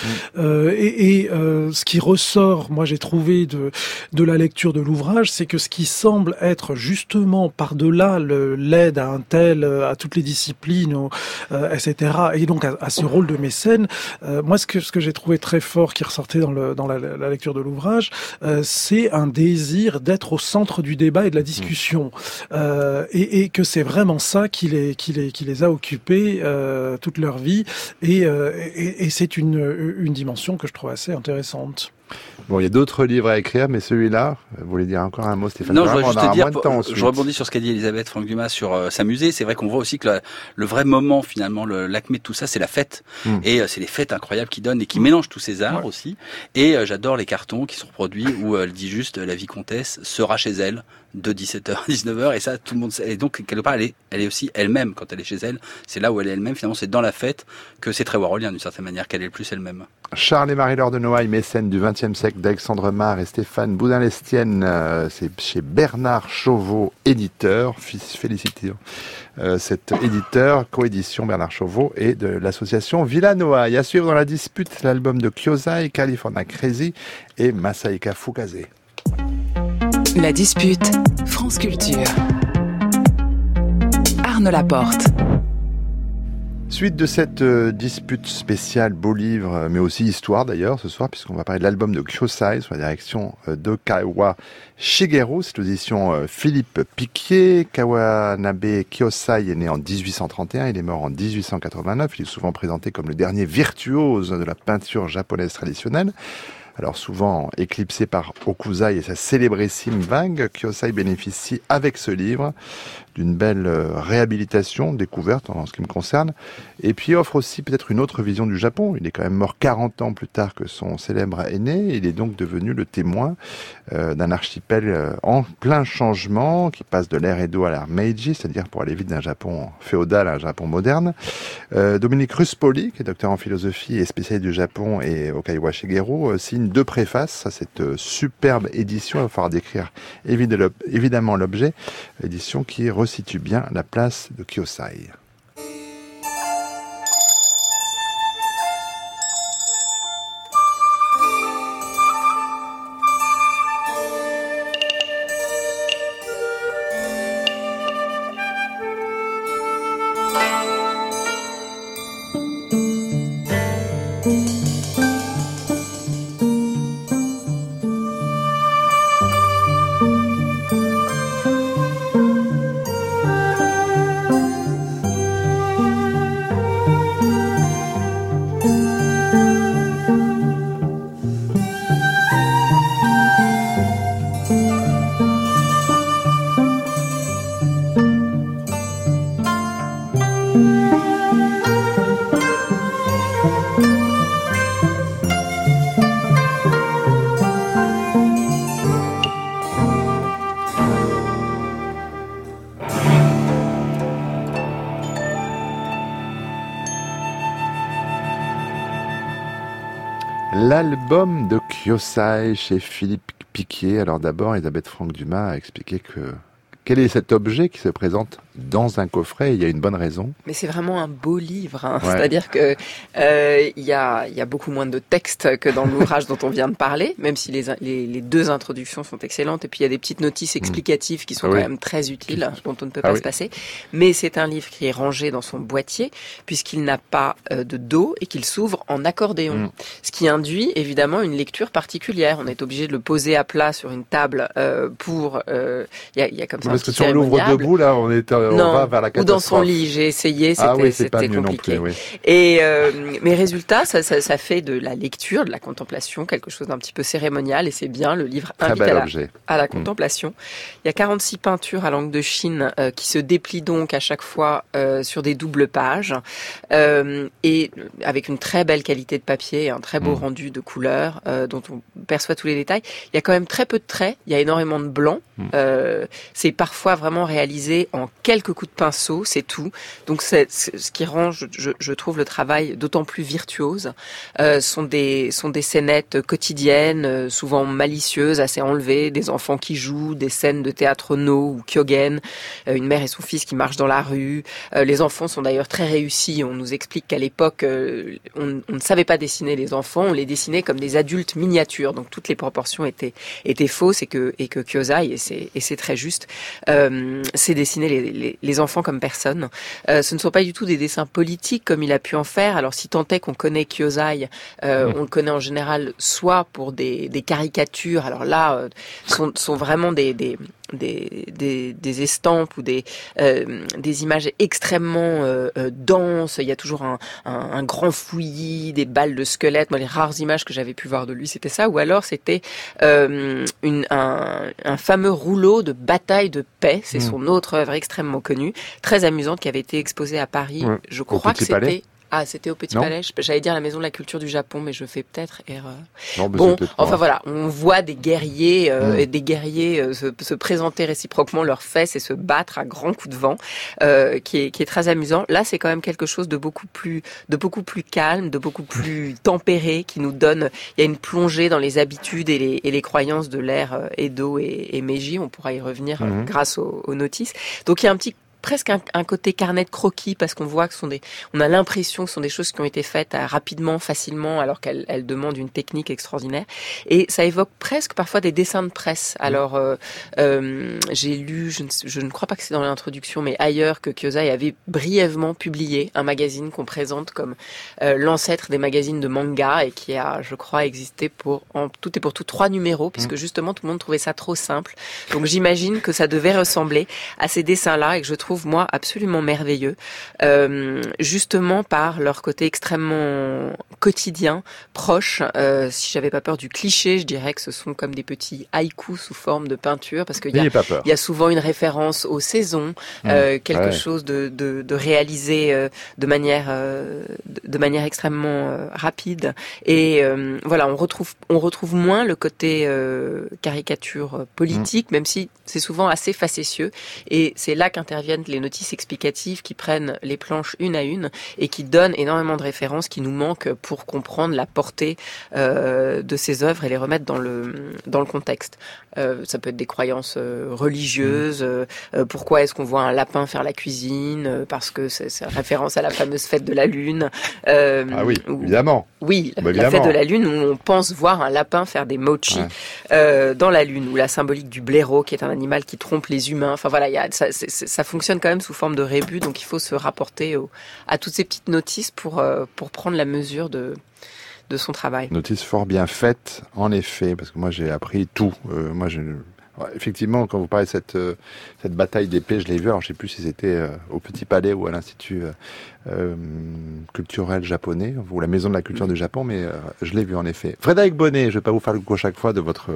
Speaker 8: Ce qui ressort, moi j'ai trouvé de la lecture de l'ouvrage, c'est que ce qui semble être justement par-delà l'aide à un tel, à toutes les disciplines, etc. Et donc à ce rôle de mécène, moi ce que j'ai trouvé très fort qui ressortait dans la lecture de l'ouvrage, c'est un désir d'être au centre du débat et de la discussion, et que c'est vraiment ça qui les a occupés toute leur vie, et c'est une dimension que je trouve assez intéressante.
Speaker 3: Bon, il y a d'autres livres à écrire, mais celui-là, vous voulez dire encore un mot, Stéphane?
Speaker 6: Non, je voudrais juste te dire, je rebondis sur ce qu'a dit Elisabeth Franck-Dumas sur s'amuser. C'est vrai qu'on voit aussi que le vrai moment, finalement, l'acmé de tout ça, c'est la fête. Et c'est les fêtes incroyables qui donnent et qui mélangent tous ces arts aussi. Et j'adore les cartons qui sont reproduits où elle dit juste la vicomtesse sera chez elle de 17h à 19h, et ça, tout le monde sait. Et donc, quelque part, elle est aussi elle-même quand elle est chez elle. C'est là où elle est elle-même. Finalement, c'est dans la fête que c'est très warholien, d'une certaine manière, qu'elle est le plus elle-même.
Speaker 3: Charles et Marie-Laure de Noailles, mécènes du XXe siècle, d'Alexandre Mar et Stéphane Boudin-Lestienne, c'est chez Bernard Chauveau, éditeur. Félicitons cet éditeur, coédition Bernard Chauveau et de l'association Villa Noailles. À suivre dans la dispute, l'album de Kyosai, California Crazy et Masaika Fukaze.
Speaker 2: La dispute, France Culture. Arne Laporte.
Speaker 3: Suite de cette dispute spéciale beau livre, mais aussi histoire d'ailleurs ce soir, puisqu'on va parler de l'album de Kyosai sous la direction de Kawa Shigeru. C'est l'édition Philippe Piquier. Kawanabe Kyosai est né en 1831, il est mort en 1889. Il est souvent présenté comme le dernier virtuose de la peinture japonaise traditionnelle. Alors souvent éclipsé par Okuzai et sa célébrissime vague, Kyosai bénéficie avec ce livre d'une belle réhabilitation, découverte en ce qui me concerne, et puis offre aussi peut-être une autre vision du Japon. Il est quand même mort 40 ans plus tard que son célèbre aîné, il est donc devenu le témoin d'un archipel en plein changement, qui passe de l'ère Edo à l'ère Meiji, c'est-à-dire pour aller vite d'un Japon féodal à un Japon moderne. Dominique Ruspoli, qui est docteur en philosophie et spécialiste du Japon, et Okawa Shigeru, signe 2 préfaces à cette superbe édition. Il va falloir décrire évidemment l'objet, édition qui resitue bien la place de Kyosai. L'album de Kyosai chez Philippe Piquier. Alors d'abord, Elisabeth Franck-Dumas a expliqué quel est cet objet qui se présente dans un coffret, il y a une bonne raison.
Speaker 7: Mais c'est vraiment un beau livre, hein.
Speaker 3: Ouais.
Speaker 7: C'est-à-dire que il y a beaucoup moins de texte que dans l'ouvrage dont on vient de parler, même si les 2 introductions sont excellentes, et puis il y a des petites notices explicatives qui sont quand même très utiles, dont on ne peut pas se passer. Mais c'est un livre qui est rangé dans son boîtier, puisqu'il n'a pas de dos et qu'il s'ouvre en accordéon, ce qui induit évidemment une lecture particulière. On est obligé de le poser à plat sur une table pour... Il y a comme ça
Speaker 3: parce que si on l'ouvre debout, là, on va vers la catastrophe.
Speaker 7: Ou dans son lit, j'ai essayé, c'était compliqué.
Speaker 3: Plus, oui.
Speaker 7: Et mes résultats, ça fait de la lecture, de la contemplation, quelque chose d'un petit peu cérémonial, et c'est bien, le livre invite à la contemplation. Il y a 46 peintures à l'encre de Chine qui se déplient donc à chaque fois sur des doubles pages, et avec une très belle qualité de papier et un très beau rendu de couleurs dont on perçoit tous les détails. Il y a quand même très peu de traits, il y a énormément de blanc. C'est parfois vraiment réalisé en quelques coups de pinceau, c'est tout. Donc c'est ce qui rend, je trouve, le travail d'autant plus virtuose. Sont des scénettes quotidiennes, souvent malicieuses, assez enlevées, des enfants qui jouent, des scènes de théâtre no ou kyogen, une mère et son fils qui marchent dans la rue. Les enfants sont d'ailleurs très réussis. On nous explique qu'à l'époque, on ne savait pas dessiner les enfants, on les dessinait comme des adultes miniatures. Donc toutes les proportions étaient fausses, et que Kyōzai, et c'est très juste, c'est dessiner les enfants comme personnes. Ce ne sont pas du tout des dessins politiques comme il a pu en faire. Alors si tant est qu'on connaît Kyōzai, on le connaît en général soit pour des caricatures. Alors là, sont vraiment des estampes ou des images extrêmement denses. Il y a toujours un grand fouillis, des balles de squelettes. Moi, les rares images que j'avais pu voir de lui, c'était ça. Ou alors, c'était un fameux rouleau de bataille de paix. C'est son autre œuvre extrêmement connue, très amusante, qui avait été exposée à Paris. Je crois que c'était... Ah, c'était au Petit Palais. J'allais dire la Maison de la Culture du Japon, mais je fais peut-être erreur. Bon, enfin voilà, on voit des guerriers se présenter réciproquement leurs fesses et se battre à grands coups de vent, qui est très amusant. Là, c'est quand même quelque chose de beaucoup plus calme, de beaucoup plus tempéré, qui nous donne. Il y a une plongée dans les habitudes et les croyances de l'ère Edo et Meiji. On pourra y revenir grâce aux notices. Donc il y a presque un côté carnet de croquis, parce qu'on voit que on a l'impression que ce sont des choses qui ont été faites rapidement, facilement, alors qu'elles demandent une technique extraordinaire. Et ça évoque presque parfois des dessins de presse. Alors, j'ai lu, je ne crois pas que c'est dans l'introduction, mais ailleurs, que Kyōzai avait brièvement publié un magazine qu'on présente comme l'ancêtre des magazines de manga, et qui a, je crois, existé en tout et pour tout 3 numéros, puisque justement tout le monde trouvait ça trop simple. Donc j'imagine que ça devait ressembler à ces dessins-là, et que je trouve, moi, absolument merveilleux, justement par leur côté extrêmement quotidien, proche. Si j'avais pas peur du cliché, je dirais que ce sont comme des petits haïkus sous forme de peinture, parce qu'il y a souvent une référence aux saisons, quelque chose de réalisé de manière extrêmement rapide. Et voilà, on retrouve moins le côté caricature politique, même si c'est souvent assez facétieux. Et c'est là qu'interviennent les notices explicatives, qui prennent les planches une à une et qui donnent énormément de références qui nous manquent pour comprendre la portée de ces œuvres et les remettre dans le contexte. Ça peut être des croyances religieuses. Pourquoi est-ce qu'on voit un lapin faire la cuisine? Parce que c'est référence à la fameuse fête de la Lune.
Speaker 3: Évidemment.
Speaker 7: Oui, la fête de la Lune, où on pense voir un lapin faire des mochi dans la Lune, ou la symbolique du blaireau, qui est un animal qui trompe les humains. Enfin voilà, ça fonctionne quand même sous forme de rébus, donc il faut se rapporter à toutes ces petites notices pour prendre la mesure de son travail.
Speaker 3: Notice fort bien faite, en effet, parce que moi j'ai appris tout. Effectivement, quand vous parlez de cette bataille d'épée, je l'ai vu. Alors je sais plus si c'était au Petit Palais ou à l'Institut culturel japonais, ou la Maison de la Culture du Japon, mais je l'ai vu en effet. Frédéric Bonnet, je ne vais pas vous faire le coup à chaque fois de votre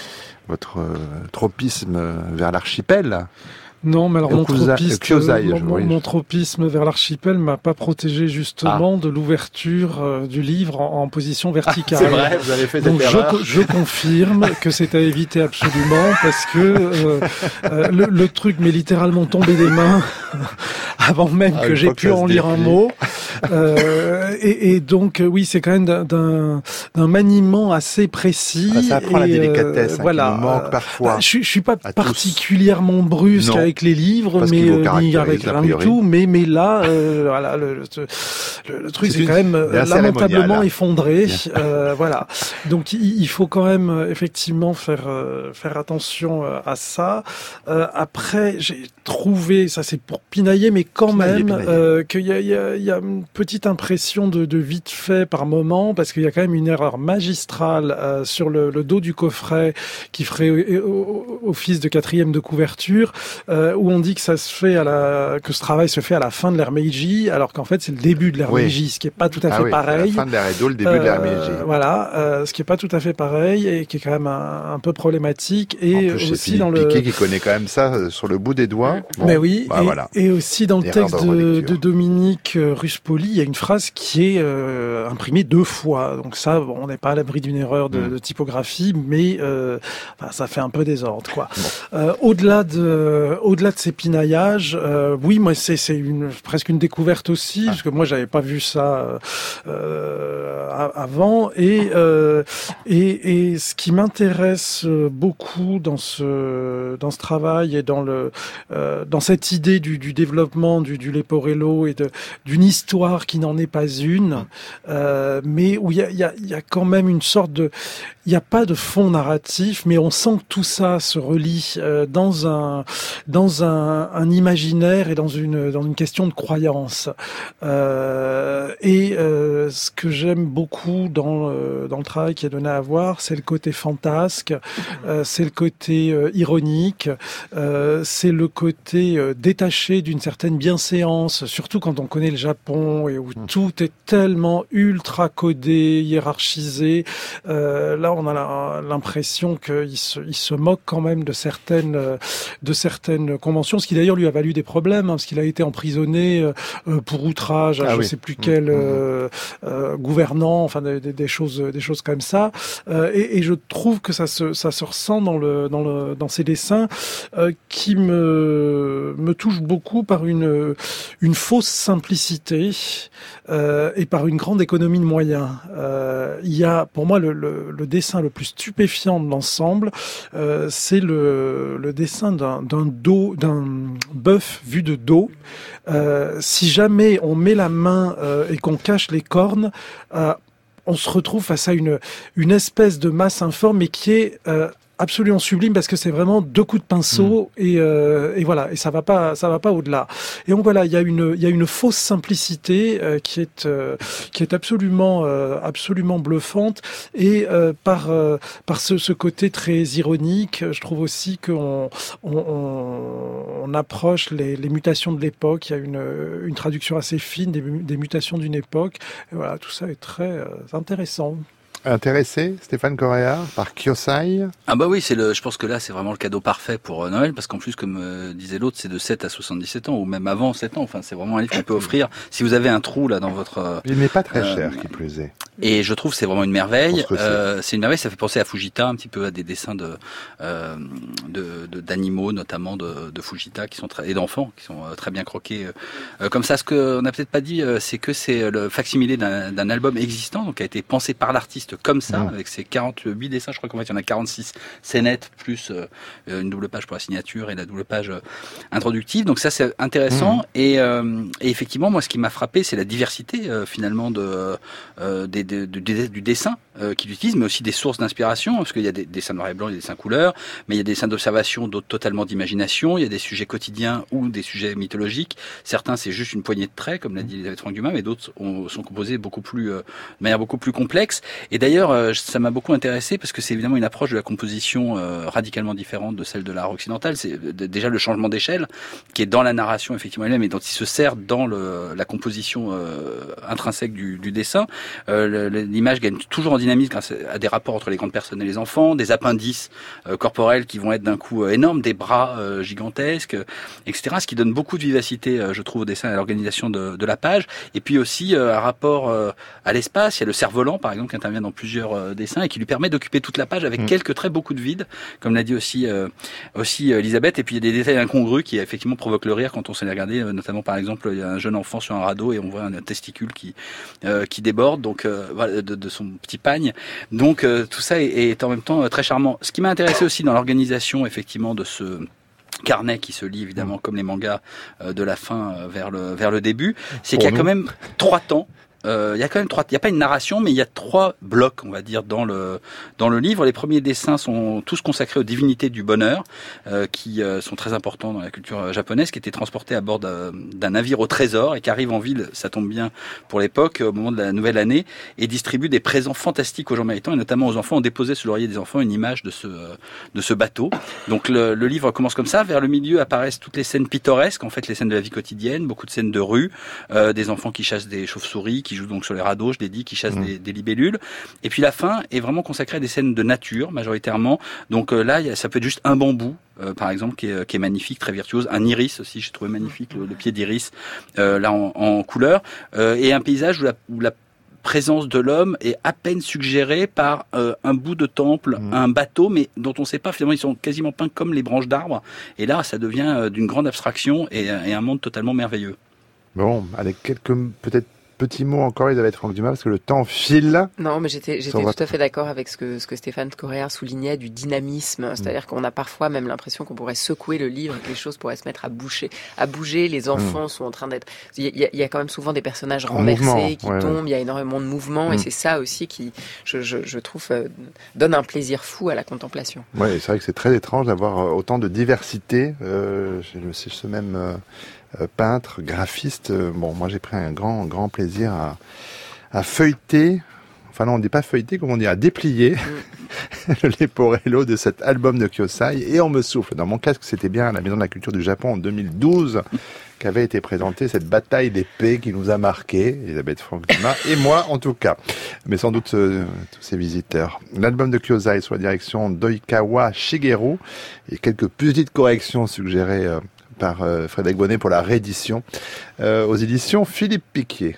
Speaker 3: tropisme vers l'archipel.
Speaker 8: Non, mais alors mon tropisme vers l'archipel m'a pas protégé justement de l'ouverture du livre en position verticale.
Speaker 3: C'est vrai, vous avez fait cette
Speaker 8: erreur. Je confirme que c'est à éviter absolument, parce que le truc m'est littéralement tombé des mains avant même que j'ai pu en lire un mot. Et donc oui, c'est quand même d'un maniement assez précis.
Speaker 3: Ça apprend la délicatesse, voilà, qui nous manque parfois.
Speaker 8: Je suis pas particulièrement brusque avec les livres, mais ni avec rien du tout. Mais là, voilà, le truc c'est quand même lamentablement effondré. Voilà. Donc il faut quand même effectivement faire attention à ça. Après, j'ai trouvé, ça c'est pour pinailler, mais quand même qu'il y a une petite impression de vite fait par moment, parce qu'il y a quand même une erreur magistrale sur le dos du coffret qui ferait office de 4e de couverture, où on dit que ça se fait que ce travail se fait à la fin de l'ère Meiji, alors qu'en fait c'est le début de l'ère Meiji, ce qui est pas tout à fait pareil.
Speaker 3: La fin de l'ère Edo, le début de l'ère Meiji.
Speaker 8: Voilà, ce qui est pas tout à fait pareil et qui est quand même un peu problématique. Et
Speaker 3: en plus,
Speaker 8: aussi
Speaker 3: c'est
Speaker 8: dans
Speaker 3: Piquet qui connaît quand même ça sur le bout des doigts. Bon,
Speaker 8: mais oui,
Speaker 3: voilà.
Speaker 8: et aussi dans le texte de Dominique Ruspoli, il y a une phrase qui est imprimée 2 fois. Donc ça, on n'est pas à l'abri d'une erreur de typographie, mais ça fait un peu désordre, quoi. Bon. Au-delà de ces pinailllages, oui, moi c'est presque une découverte aussi, parce que moi j'avais pas vu ça avant, et ce qui m'intéresse beaucoup dans ce travail et dans cette idée du développement du Leporello et d'une histoire qui n'en est pas une, mais où il y a quand même une sorte il n'y a pas de fond narratif, mais on sent que tout ça se relie dans un imaginaire et dans une question de croyance. Ce que j'aime beaucoup dans le travail qui est donné à voir, c'est le côté fantasque, c'est le côté ironique, c'est le côté détaché d'une certaine bienséance, surtout quand on connaît le Japon et où tout est tellement ultra codé, hiérarchisé. Là, on a l'impression qu'il se moque quand même de certaines conventions, ce qui d'ailleurs lui a valu des problèmes, parce qu'il a été emprisonné pour outrage à je sais plus quel gouvernant, enfin des choses comme ça. Et je trouve que ça se ressent dans ces dessins qui me touchent beaucoup par une fausse simplicité et par une grande économie de moyens. Il y a pour moi le dessin le plus stupéfiant de l'ensemble, c'est le dessin d'un bœuf vu de dos. Si jamais on met la main et qu'on cache les cornes, on se retrouve face à une espèce de masse informe, mais qui est absolument sublime, parce que c'est vraiment 2 coups de pinceau et voilà, et ça va pas au-delà. Et donc voilà, il y a une fausse simplicité qui est absolument bluffante, et par ce côté très ironique, je trouve aussi qu'on approche les mutations de l'époque. Il y a une traduction assez fine des mutations d'une époque. Et voilà, tout ça est très intéressant.
Speaker 3: Intéressé, Stéphane Correa, par Kyosai?
Speaker 6: Ah bah oui, je pense que là, c'est vraiment le cadeau parfait pour Noël, parce qu'en plus, comme disait l'autre, c'est de 7 à 77 ans, ou même avant 7 ans. Enfin, c'est vraiment un livre qu'on peut offrir si vous avez un trou là dans votre...
Speaker 3: Il n'est pas très cher, qui plus est.
Speaker 6: Et je trouve que c'est vraiment une merveille. C'est une merveille, ça fait penser à Fujita, un petit peu à des dessins d'animaux, notamment de Fujita, et d'enfants, qui sont très bien croqués. Comme ça, ce qu'on n'a peut-être pas dit, c'est que c'est le facsimilé d'un album existant, donc qui a été pensé par l'artiste comme ça, avec ses 48 dessins, je crois qu'en fait il y en a 46 scénettes, plus une double page pour la signature et la double page introductive. Donc ça c'est intéressant, et effectivement moi ce qui m'a frappé, c'est la diversité finalement du dessin qu'il utilise, mais aussi des sources d'inspiration, parce qu'il y a des dessins noir et blanc, il y a des dessins couleurs, mais il y a des dessins d'observation, d'autres totalement d'imagination, il y a des sujets quotidiens ou des sujets mythologiques. Certains c'est juste une poignée de traits, comme l'a dit Elisabeth Franck-Dumas, mais d'autres sont composés de manière beaucoup plus complexe. Et d'ailleurs, ça m'a beaucoup intéressé, parce que c'est évidemment une approche de la composition radicalement différente de celle de l'art occidental. C'est déjà le changement d'échelle qui est dans la narration effectivement elle-même, et dont il se sert dans la composition intrinsèque du dessin. L'image gagne toujours en dynamisme grâce à des rapports entre les grandes personnes et les enfants, des appendices corporels qui vont être d'un coup énormes, des bras gigantesques, etc. Ce qui donne beaucoup de vivacité, je trouve, au dessin et à l'organisation de la page. Et puis aussi un rapport à l'espace. Il y a le cerf-volant, par exemple, qui intervient dans plusieurs dessins et qui lui permet d'occuper toute la page avec quelques traits, beaucoup de vide, comme l'a dit aussi Elisabeth. Et puis il y a des détails incongrus qui effectivement provoquent le rire quand on s'est regardé, notamment par exemple il y a un jeune enfant sur un radeau et on voit un testicule qui déborde, donc voilà, de son petit pagne. Donc tout ça est en même temps très charmant. Ce qui m'a intéressé aussi dans l'organisation effectivement de ce carnet qui se lit évidemment comme les mangas de la fin vers le début, c'est qu'il y a quand même 3 temps il y a quand même il y a pas une narration, mais il y a 3 blocs, on va dire, dans le livre. Les premiers dessins sont tous consacrés aux divinités du bonheur, qui sont très importants dans la culture japonaise, qui étaient transportés à bord d'un navire au trésor et qui arrivent en ville, ça tombe bien pour l'époque, au moment de la nouvelle année, et distribuent des présents fantastiques aux gens méritants, et notamment aux enfants. On déposait sur l'oreiller des enfants une image de ce bateau. Donc le livre commence comme ça. Vers le milieu apparaissent toutes les scènes pittoresques, en fait les scènes de la vie quotidienne, beaucoup de scènes de rue, des enfants qui chassent des chauves-souris, qui jouent donc sur les radeaux, je l'ai dit, qui chassent des libellules. Et puis la fin est vraiment consacrée à des scènes de nature, majoritairement. Donc là, ça peut être juste un bambou, par exemple, qui est magnifique, très virtuose. Un iris aussi, j'ai trouvé magnifique, le pied d'iris, là en couleur. Et un paysage où la présence de l'homme est à peine suggérée par un bout de temple, un bateau, mais dont on ne sait pas, finalement, ils sont quasiment peints comme les branches d'arbres. Et là, ça devient d'une grande abstraction et un monde totalement merveilleux.
Speaker 3: Bon, avec quelques peut-être petits mots encore, Elisabeth Franck Dumas, parce que le temps file.
Speaker 7: Non, mais j'étais tout à fait d'accord avec ce que Stéphane Correa soulignait du dynamisme. C'est-à-dire qu'on a parfois même l'impression qu'on pourrait secouer le livre et que les choses pourraient se mettre à bouger. Les enfants sont en train d'être... Il y a quand même souvent des personnages renversés qui tombent, il y a énormément de mouvements et c'est ça aussi qui, je trouve, donne un plaisir fou à la contemplation.
Speaker 3: Oui, c'est vrai que c'est très étrange d'avoir autant de diversité. C'est ce même... peintre, graphiste. Bon, moi j'ai pris un grand plaisir à feuilleter. Enfin non, on ne dit pas feuilleter, comme on dit, à déplier le leporello de cet album de Kyosai. Et on me souffle. Dans mon casque, c'était bien à la Maison de la Culture du Japon en 2012 qu'avait été présentée cette bataille d'épées qui nous a marqué, Elisabeth Franck Dumas, et moi en tout cas, mais sans doute tous ces visiteurs. L'album de Kyosai sous la direction d'Oikawa Shigeru et quelques petites corrections suggérées par Frédéric Bonnet pour la réédition aux éditions Philippe Piquier.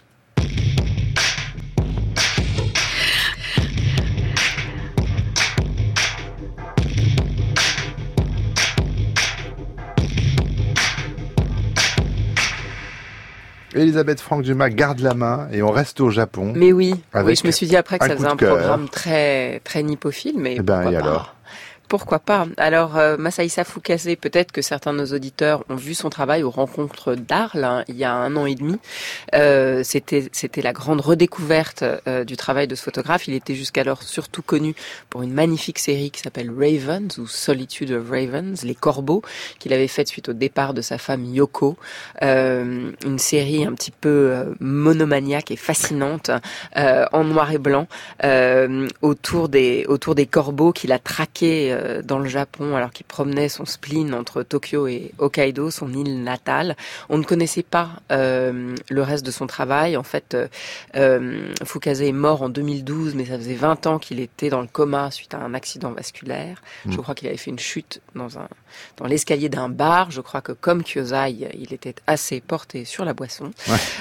Speaker 3: Elisabeth Franck Dumas garde la main et on reste au Japon.
Speaker 7: Mais oui, je me suis dit après que ça faisait un programme très très nippophile, mais pourquoi pas.
Speaker 3: Alors
Speaker 7: Pourquoi pas? Alors, Masaïsa Fukase, peut-être que certains de nos auditeurs ont vu son travail aux rencontres d'Arles, il y a 1 an et demi. C'était la grande redécouverte du travail de ce photographe. Il était jusqu'alors surtout connu pour une magnifique série qui s'appelle Ravens, ou Solitude of Ravens, les corbeaux, qu'il avait faite suite au départ de sa femme Yoko. Une série un petit peu monomaniaque et fascinante, en noir et blanc, autour des corbeaux qu'il a traqués dans le Japon alors qu'il promenait son spleen entre Tokyo et Hokkaido, son île natale. On ne connaissait pas le reste de son travail. En fait, Fukase est mort en 2012, mais ça faisait 20 ans qu'il était dans le coma suite à un accident vasculaire. Je crois qu'il avait fait une chute dans l'escalier d'un bar. Je crois que comme Kyosai, il était assez porté sur la boisson.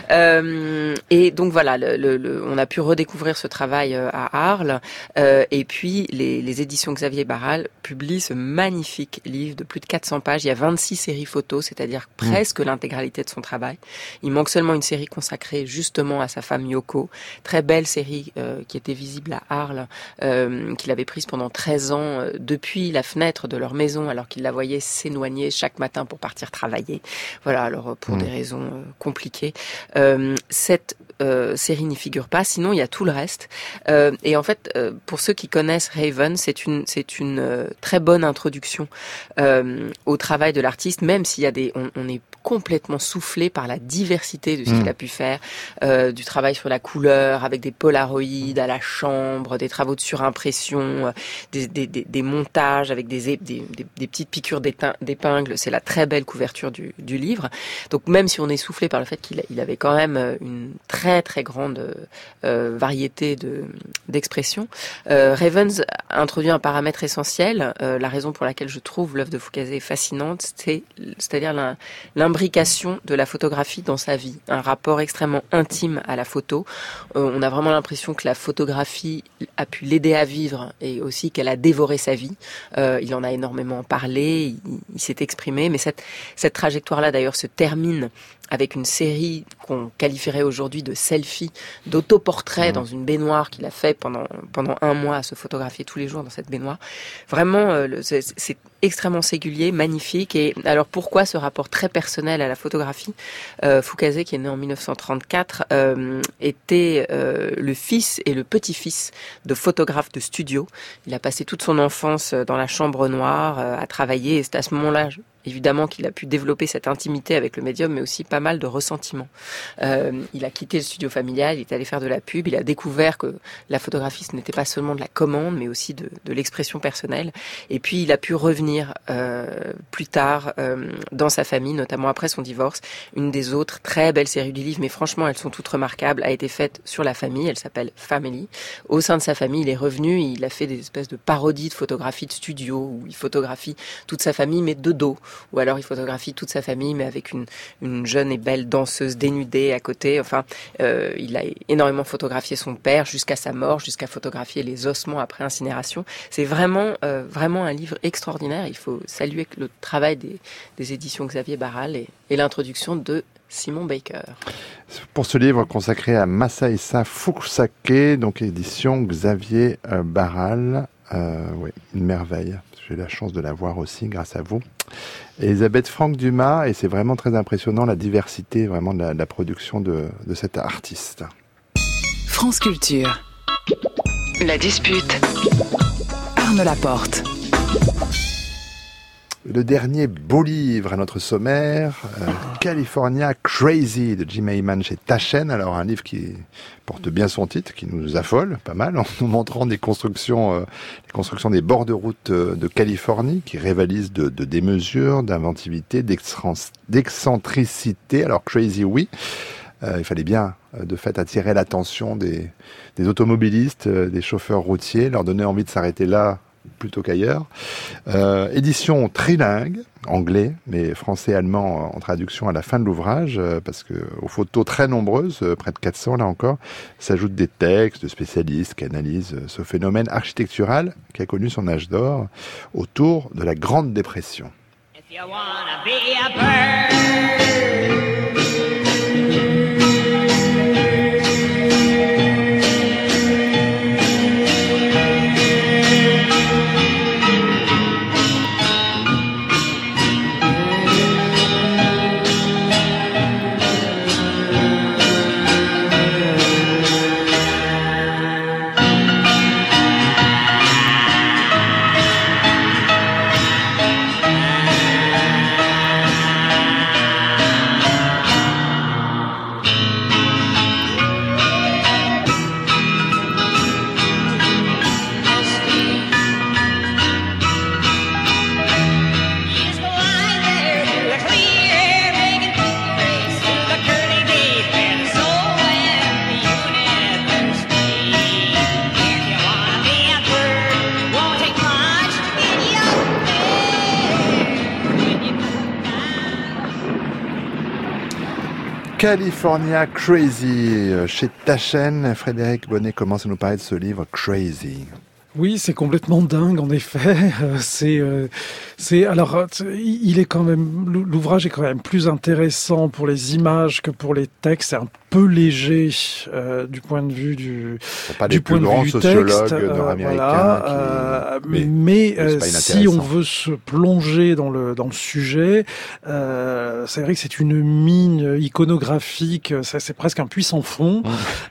Speaker 7: Et donc voilà, on a pu redécouvrir ce travail à Arles. Et puis les éditions Xavier Barral publie ce magnifique livre de plus de 400 pages. Il y a 26 séries photos, c'est-à-dire presque l'intégralité de son travail. Il manque seulement une série consacrée justement à sa femme Yoko. Très belle série qui était visible à Arles, qu'il avait prise pendant 13 ans depuis la fenêtre de leur maison alors qu'il la voyait s'éloigner chaque matin pour partir travailler. Voilà, alors pour des raisons compliquées. Cette série n'y figure pas, sinon il y a tout le reste. Et en fait, pour ceux qui connaissent Raven, c'est une très bonne introduction au travail de l'artiste, même s'il y a on est complètement soufflé par la diversité de ce qu'il a pu faire, du travail sur la couleur, avec des polaroïdes à la chambre, des travaux de surimpression, des montages avec des petites piqûres d'épingles. C'est la très belle couverture du livre. Donc même si on est soufflé par le fait qu'il avait quand même une très très grande variété d'expressions, Ravens introduit un paramètre essentiel, la raison pour laquelle je trouve l'œuvre de Fukase fascinante, c'est-à-dire l'imbrication de la photographie dans sa vie, un rapport extrêmement intime à la photo. On a vraiment l'impression que la photographie a pu l'aider à vivre et aussi qu'elle a dévoré sa vie. Il en a énormément parlé, il s'est exprimé, mais cette trajectoire-là d'ailleurs se termine avec une série qu'on qualifierait aujourd'hui de selfie, d'autoportrait dans une baignoire qu'il a fait pendant 1 mois à se photographier tous les jours dans cette baignoire. Vraiment, extrêmement singulier, magnifique. Et alors pourquoi ce rapport très personnel à la photographie? Fukase, qui est né en 1934, était le fils et le petit-fils de photographes de studio. Il a passé toute son enfance dans la chambre noire à travailler, et c'est à ce moment-là évidemment qu'il a pu développer cette intimité avec le médium, mais aussi pas mal de ressentiments. Il a quitté le studio familial, il est allé faire de la pub, il a découvert que la photographie, ce n'était pas seulement de la commande, mais aussi de l'expression personnelle. Et puis il a pu revenir plus tard dans sa famille, notamment après son divorce. Une des autres très belles séries du livre, mais franchement elles sont toutes remarquables, a été faite sur la famille, elle s'appelle Family. Au sein de sa famille, il est revenu, il a fait des espèces de parodies de photographie de studio, où il photographie toute sa famille, mais de dos. Ou alors il photographie toute sa famille, mais avec une jeune et belle danseuse dénudée à côté. Enfin, il a énormément photographié son père jusqu'à sa mort, jusqu'à photographier les ossements après incinération. C'est vraiment un livre extraordinaire. Il faut saluer le travail des éditions Xavier Barral et l'introduction de Simon Baker.
Speaker 3: Pour ce livre consacré à Masaisa Fukusake, donc édition Xavier Barral. Oui, une merveille. J'ai la chance de la voir aussi grâce à vous. Elisabeth Franck-Dumas, et c'est vraiment très impressionnant la diversité vraiment de la production de cet artiste.
Speaker 2: France Culture. La dispute. Arnaud Laporte.
Speaker 3: Le dernier beau livre à notre sommaire, California Crazy de Jim Heyman chez Taschen. Alors un livre qui porte bien son titre, qui nous affole pas mal en nous montrant les constructions des bords de route de Californie qui rivalisent de démesure, d'inventivité, d'excentricité. Alors Crazy, oui. Il fallait bien, de fait, attirer l'attention des automobilistes, des chauffeurs routiers, leur donner envie de s'arrêter là plutôt qu'ailleurs. Édition trilingue, anglais, mais français-allemand en traduction à la fin de l'ouvrage, parce que aux photos très nombreuses, près de 400 là encore, s'ajoutent des textes de spécialistes qui analysent ce phénomène architectural qui a connu son âge d'or autour de la Grande Dépression.
Speaker 9: If you wanna be a bird.
Speaker 3: California Crazy chez Taschen. Frédéric Bonnet commence à nous parler de ce livre Crazy.
Speaker 8: Oui, c'est complètement dingue en effet. Alors, il est quand même, l'ouvrage est quand même plus intéressant pour les images que pour les textes. C'est un peu léger du point de vue du point de vue du texte.
Speaker 3: Nord-américains.
Speaker 8: Mais si on veut se plonger dans le sujet, c'est vrai que c'est une mine iconographique. C'est presque un puits sans fond.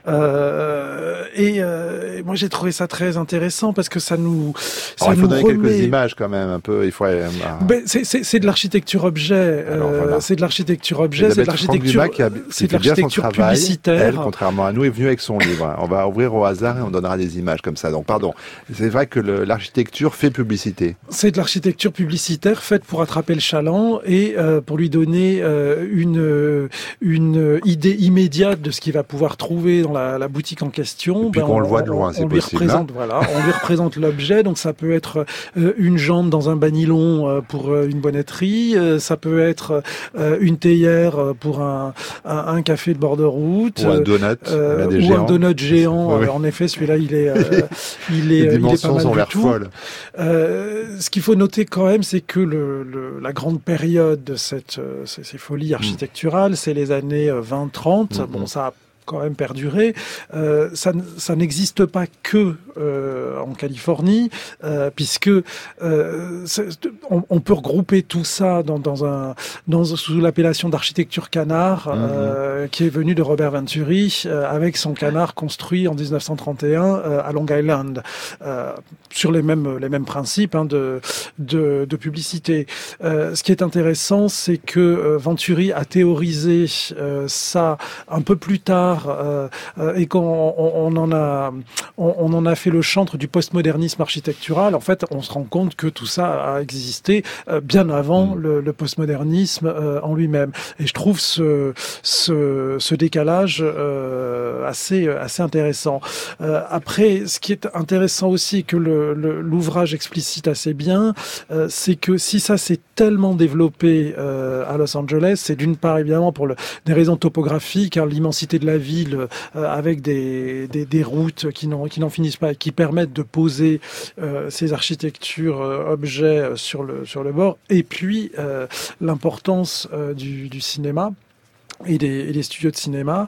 Speaker 8: Et moi, j'ai trouvé ça très intéressant parce que ça nous
Speaker 3: donner quelques images quand même un peu. Il faut.
Speaker 8: C'est de l'architecture objet. Voilà. C'est de l'architecture objet. C'est de l'architecture. C'est de l'architecture publicitaire.
Speaker 3: Elle, contrairement à nous, est venue avec son livre. On va ouvrir au hasard et on donnera des images comme ça. Donc, pardon. C'est vrai que l'architecture fait publicité. C'est
Speaker 8: de l'architecture publicitaire faite pour attraper le chaland et pour lui donner une idée immédiate de ce qu'il va pouvoir trouver dans la boutique en question.
Speaker 3: Et puis qu'on le voit de loin, c'est possible.
Speaker 8: On lui représente l'objet. Donc, ça peut être une jambe dans un banilon pour une bonneterie, ça peut être une théière pour un café de bord de route,
Speaker 3: ou un donut
Speaker 8: géant. Oui. En effet, celui-là, il est pas mal
Speaker 3: sont
Speaker 8: du tout.
Speaker 3: Folles.
Speaker 8: Ce qu'il faut noter quand même, c'est que la grande période de ces folies architecturales, c'est les années 20-30. Bon, ça a quand même perdurer. Ça n'existe pas que en Californie, puisque on peut regrouper tout ça sous l'appellation d'architecture canard, qui est venue de Robert Venturi, avec son canard construit en 1931 à Long Island, sur les mêmes principes de publicité. Ce qui est intéressant, c'est que Venturi a théorisé ça un peu plus tard, et qu'on en a fait le chantre du postmodernisme architectural. En fait, on se rend compte que tout ça a existé bien avant le postmodernisme en lui-même. Et je trouve ce décalage assez intéressant. Après, ce qui est intéressant aussi, que l'ouvrage explicite assez bien, c'est que si ça s'est tellement développé à Los Angeles, c'est d'une part évidemment pour des raisons topographiques, l'immensité de la ville, avec des routes qui n'en finissent pas et qui permettent de poser ces architectures objets sur le bord, et puis l'importance du cinéma et des studios de cinéma.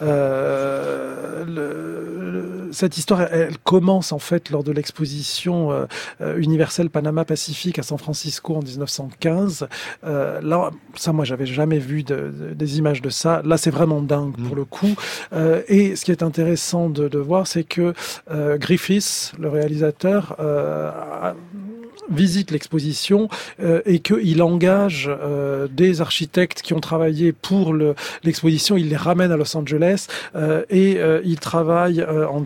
Speaker 8: Cette histoire, elle commence en fait lors de l'exposition universelle Panama-Pacifique à San Francisco en 1915. Là, ça, moi, j'avais jamais vu des images de ça. Là, c'est vraiment dingue pour le coup. Et ce qui est intéressant de voir, c'est que Griffiths, le réalisateur, visite l'exposition et qu'il engage des architectes qui ont travaillé pour l'exposition. Il les ramène à Los Angeles et il travaille en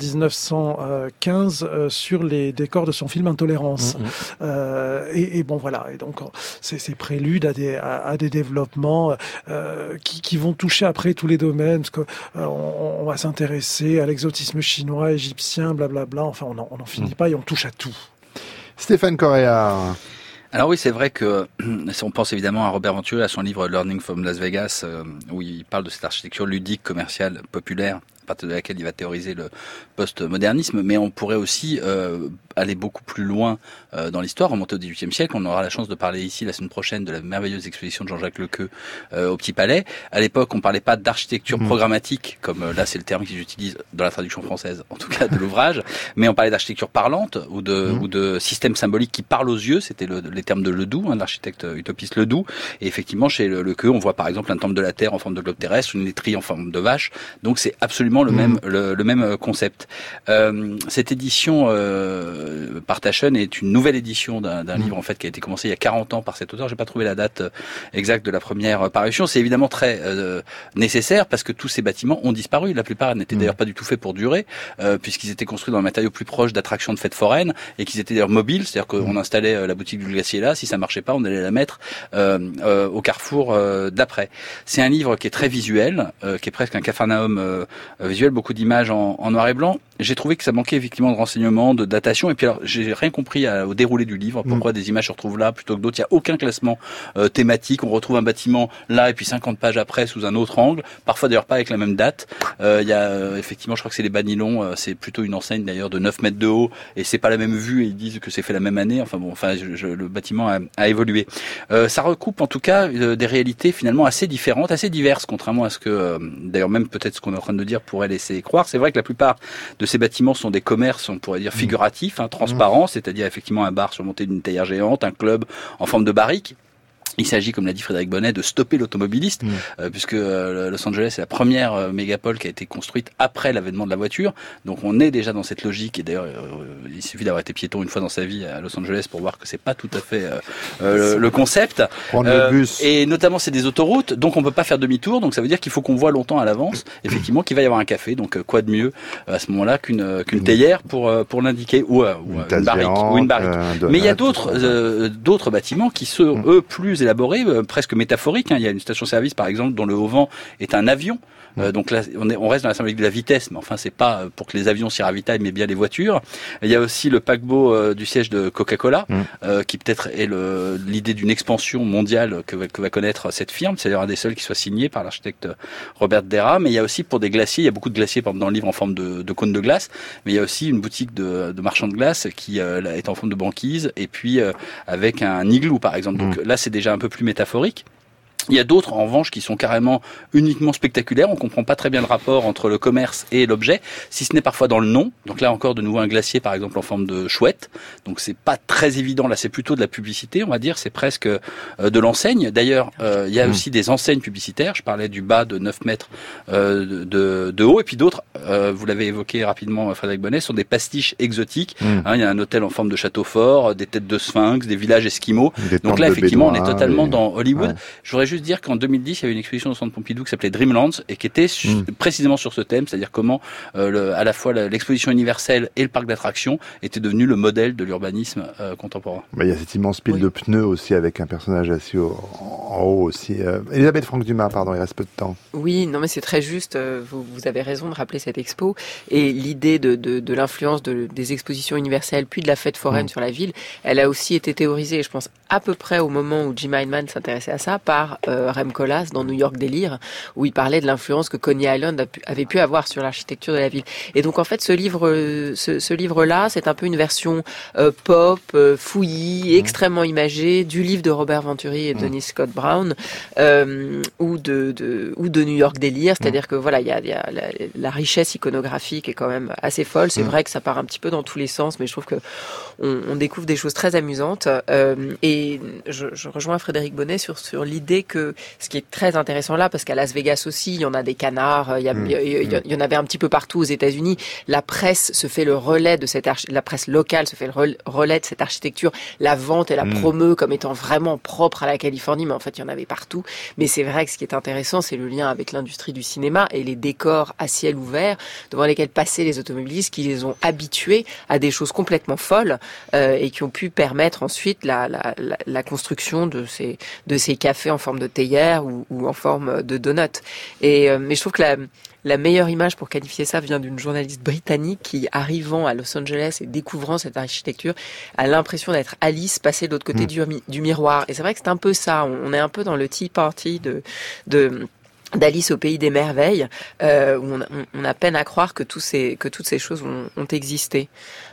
Speaker 8: 1915 sur les décors de son film Intolérance. Et bon, voilà. Et donc, c'est prélude à des développements qui vont toucher après tous les domaines, parce que on va s'intéresser à l'exotisme chinois, égyptien, blablabla. Enfin, on n'en finit pas et on touche à tout.
Speaker 3: Stéphane Correa.
Speaker 6: Alors oui, c'est vrai que on pense évidemment à Robert Venturi, à son livre Learning from Las Vegas, où il parle de cette architecture ludique, commerciale, populaire, à partir de laquelle il va théoriser le postmodernisme, mais on pourrait aussi aller beaucoup plus loin dans l'histoire, remonter au XVIIIe siècle. On aura la chance de parler ici la semaine prochaine de la merveilleuse exposition de Jean-Jacques Lequeux au Petit Palais. À l'époque, on parlait pas d'architecture programmatique, comme là c'est le terme qu'ils utilisent dans la traduction française, en tout cas de l'ouvrage, mais on parlait d'architecture parlante ou de système symbolique qui parle aux yeux. C'était les termes de Ledoux, l'architecte utopiste Ledoux. Et effectivement, chez Lequeux, on voit par exemple un temple de la Terre en forme de globe terrestre, une laiterie en forme de vache. Donc c'est absolument le même concept. Cette édition par Taschen est une nouvelle édition d'un livre en fait qui a été commencé il y a 40 ans par cet auteur. J'ai pas trouvé la date exacte de la première parution. C'est évidemment très nécessaire parce que tous ces bâtiments ont disparu. La plupart n'étaient d'ailleurs pas du tout faits pour durer, puisqu'ils étaient construits dans un matériau plus proche d'attractions de fêtes foraines et qu'ils étaient d'ailleurs mobiles, c'est-à-dire qu'on installait la boutique du glacier là, si ça marchait pas, on allait la mettre au carrefour d'après. C'est un livre qui est très visuel, qui est presque un capharnaüm visuel, beaucoup d'images en noir et blanc. J'ai trouvé que ça manquait effectivement de renseignements, de datation, et puis alors j'ai rien compris au déroulé du livre, pourquoi des images se retrouvent là plutôt que d'autres. Il n'y a aucun classement thématique, on retrouve un bâtiment là et puis 50 pages après sous un autre angle, parfois d'ailleurs pas avec la même date. Il y a effectivement, je crois que c'est les Banilons, c'est plutôt une enseigne d'ailleurs de 9 mètres de haut, et c'est pas la même vue, et ils disent que c'est fait la même année. Enfin bon, le bâtiment a évolué. Ça recoupe en tout cas des réalités finalement assez différentes, assez diverses, contrairement à ce que d'ailleurs même peut-être ce qu'on est en train de dire pourrait laisser croire. C'est vrai que la plupart de ces bâtiments sont des commerces, on pourrait dire figuratifs, transparents, c'est-à-dire effectivement un bar surmonté d'une théière géante, un club en forme de barrique. Il s'agit, comme l'a dit Frédéric Bonnet, de stopper l'automobiliste, puisque Los Angeles est la première mégapole qui a été construite après l'avènement de la voiture. Donc on est déjà dans cette logique, et d'ailleurs il suffit d'avoir été piéton une fois dans sa vie à Los Angeles pour voir que c'est pas tout à fait le concept.
Speaker 3: Prendre le bus.
Speaker 6: Et notamment c'est des autoroutes, donc on peut pas faire demi-tour, donc ça veut dire qu'il faut qu'on voit longtemps à l'avance, effectivement, qu'il va y avoir un café. Donc quoi de mieux à ce moment-là qu'une théière pour l'indiquer, ou une barrique, ou une barrique. Mais il y a d'autres bâtiments qui sont eux plus élaboré, presque métaphorique. Il y a une station-service, par exemple, dont le haut-vent est un avion. Donc là, on reste dans la symbolique de la vitesse, mais enfin, c'est pas pour que les avions s'y ravitaillent, mais bien les voitures. Il y a aussi le paquebot du siège de Coca-Cola, qui peut-être est l'idée d'une expansion mondiale que va connaître cette firme. C'est d'ailleurs un des seuls qui soit signé par l'architecte Robert Dera. Mais il y a aussi pour des glaciers, il y a beaucoup de glaciers, par exemple, dans le livre en forme de cône de glace, mais il y a aussi une boutique de marchand de glace qui est en forme de banquise, et puis avec un igloo, par exemple. Donc là, c'est déjà un peu plus métaphorique. Il y a d'autres, en revanche, qui sont carrément uniquement spectaculaires. On comprend pas très bien le rapport entre le commerce et l'objet, si ce n'est parfois dans le nom. Donc là encore, de nouveau, un glacier, par exemple, en forme de chouette. Donc c'est pas très évident. Là, c'est plutôt de la publicité, on va dire. C'est presque de l'enseigne. D'ailleurs, il y a aussi des enseignes publicitaires. Je parlais du bas de 9 mètres de haut. Et puis d'autres, vous l'avez évoqué rapidement, Frédéric Bonnet, sont des pastiches exotiques. Il y a un hôtel en forme de château fort, des têtes de sphinx, des villages esquimaux. Donc là, effectivement, on est totalement dans Hollywood. Ouais. Je voudrais juste dire qu'en 2010, il y avait une exposition au Centre Pompidou qui s'appelait Dreamlands et qui était précisément sur ce thème, c'est-à-dire comment à la fois l'exposition universelle et le parc d'attractions étaient devenus le modèle de l'urbanisme contemporain.
Speaker 3: Il y a cette immense pile de pneus aussi avec un personnage assis en haut aussi. Elisabeth Franck-Dumas, pardon, il reste peu de temps.
Speaker 7: Oui, non mais c'est très juste, vous avez raison de rappeler cette expo et l'idée de l'influence des expositions universelles puis de la fête foraine sur la ville, elle a aussi été théorisée, je pense, à peu près au moment où Jim Heinemann s'intéressait à ça par Rem Koolhaas dans New York Délire, où il parlait de l'influence que Coney Island avait pu avoir sur l'architecture de la ville. Et donc en fait ce livre-là, c'est un peu une version pop, fouillis, extrêmement imagée du livre de Robert Venturi et Dennis Scott Brown, ou de New York Délire, c'est-à-dire que voilà, il y a la richesse iconographique est quand même assez folle. C'est vrai que ça part un petit peu dans tous les sens, mais je trouve que on découvre des choses très amusantes. Et je rejoins Frédéric Bonnet sur l'idée que ce qui est très intéressant là, parce qu'à Las Vegas aussi, il y en a des canards, il y en avait un petit peu partout aux États-Unis. La presse se fait le relais de la presse locale se fait le relais de cette architecture, la vente et la promeut comme étant vraiment propre à la Californie, mais en fait il y en avait partout. Mais c'est vrai que ce qui est intéressant, c'est le lien avec l'industrie du cinéma et les décors à ciel ouvert devant lesquels passaient les automobilistes, qui les ont habitués à des choses complètement folles et qui ont pu permettre ensuite la construction de ces cafés en forme de théière ou en forme de donut. Mais je trouve que la meilleure image pour qualifier ça vient d'une journaliste britannique qui, arrivant à Los Angeles et découvrant cette architecture, a l'impression d'être Alice passée de l'autre côté du miroir. Et c'est vrai que c'est un peu ça. On est un peu dans le Tea Party d'Alice au pays des merveilles, où on a peine à croire que toutes ces choses ont existé.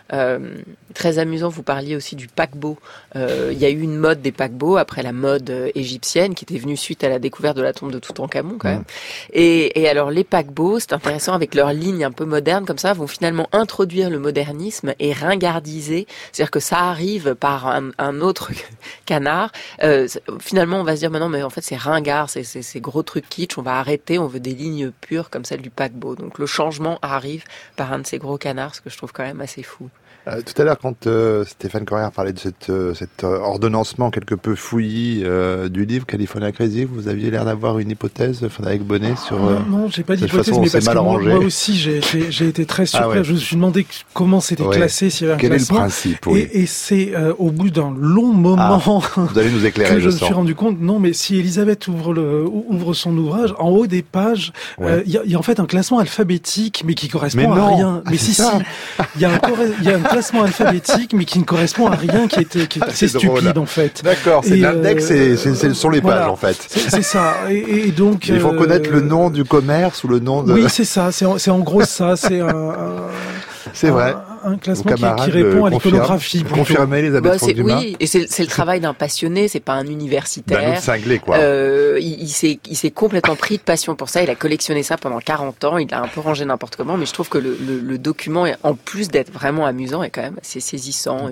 Speaker 7: Très amusant, vous parliez aussi du paquebot. Il y a eu une mode des paquebots après la mode égyptienne qui était venue suite à la découverte de la tombe de Toutankhamon quand même. Et alors les paquebots, c'est intéressant, avec leur ligne un peu moderne comme ça, vont finalement introduire le modernisme et ringardiser. C'est-à-dire que ça arrive par un autre canard. Finalement, on va se dire maintenant, mais en fait c'est ringard, c'est gros trucs kitsch. On va arrêter, on veut des lignes pures comme celle du paquebot. Donc le changement arrive par un de ces gros canards, ce que je trouve quand même assez fou.
Speaker 3: Tout à l'heure, quand Stéphane Correa parlait de cet ordonnancement quelque peu fouillis du livre California Crazy, vous aviez l'air d'avoir une hypothèse, Frédéric Bonnet, sur
Speaker 8: non, j'ai pas d'hypothèse, mais parce que moi aussi j'ai été très surpris. Je me suis demandé comment c'était classé, s'il y avait un classement.
Speaker 3: Quel est le principe,
Speaker 8: et c'est au bout d'un long moment
Speaker 3: vous allez nous éclairer,
Speaker 8: que je me suis rendu compte. Non, mais si Elisabeth ouvre son ouvrage, en haut des pages, il y a en fait un classement alphabétique, mais qui correspond à rien. Mais si, il y a un classement alphabétique, mais qui ne correspond à rien, qui est assez stupide en fait.
Speaker 3: D'accord, c'est l'index, ce sont les pages en fait.
Speaker 8: C'est ça. Et donc
Speaker 3: il faut connaître le nom du commerce ou le nom de.
Speaker 8: Oui, c'est ça. C'est en gros ça. C'est
Speaker 3: c'est vrai.
Speaker 8: Un classement qui répond à l'iconographie.
Speaker 3: Confirmez, Elisabeth Franck-Dumas.
Speaker 7: Oui, et c'est le travail d'un passionné, c'est pas un universitaire.
Speaker 3: D'un autre cinglé, quoi.
Speaker 7: Il s'est complètement pris de passion pour ça. Il a collectionné ça pendant 40 ans. Il l'a un peu rangé n'importe comment, mais je trouve que le document, en plus d'être vraiment amusant, est quand même assez saisissant.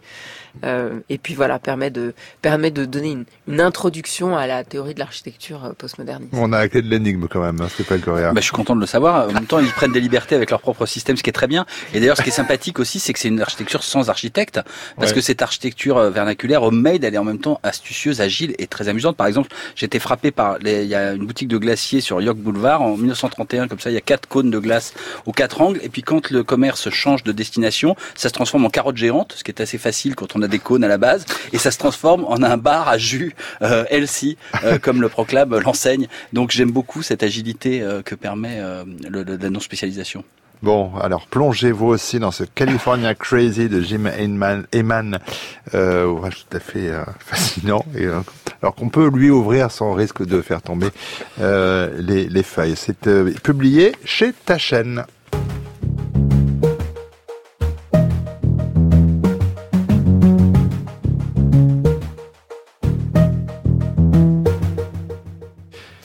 Speaker 7: Et puis voilà, permet de donner une introduction à la théorie de l'architecture postmoderniste.
Speaker 3: On a la clé de l'énigme quand même, Stéphane Correa.
Speaker 6: Je suis content de le savoir. En même temps, ils prennent des libertés avec leur propre système, ce qui est très bien. Et d'ailleurs, ce qui est sympathique aussi, c'est que c'est une architecture sans architecte, parce que cette architecture vernaculaire, homemade, elle est en même temps astucieuse, agile et très amusante. Par exemple, j'ai été frappé il y a une boutique de glaciers sur York Boulevard en 1931, comme ça, il y a 4 cônes de glace aux 4 angles. Et puis quand le commerce change de destination, ça se transforme en carotte géante, ce qui est assez facile quand on a des cônes à la base, et ça se transforme en un bar à jus healthy, comme le proclame l'enseigne. Donc j'aime beaucoup cette agilité que permet la non-spécialisation.
Speaker 3: Bon, alors plongez-vous aussi dans ce California Crazy de Jim Heinemann, ouvrage tout à fait fascinant, et alors qu'on peut lui ouvrir sans risque de faire tomber les feuilles. C'est publié chez Taschen.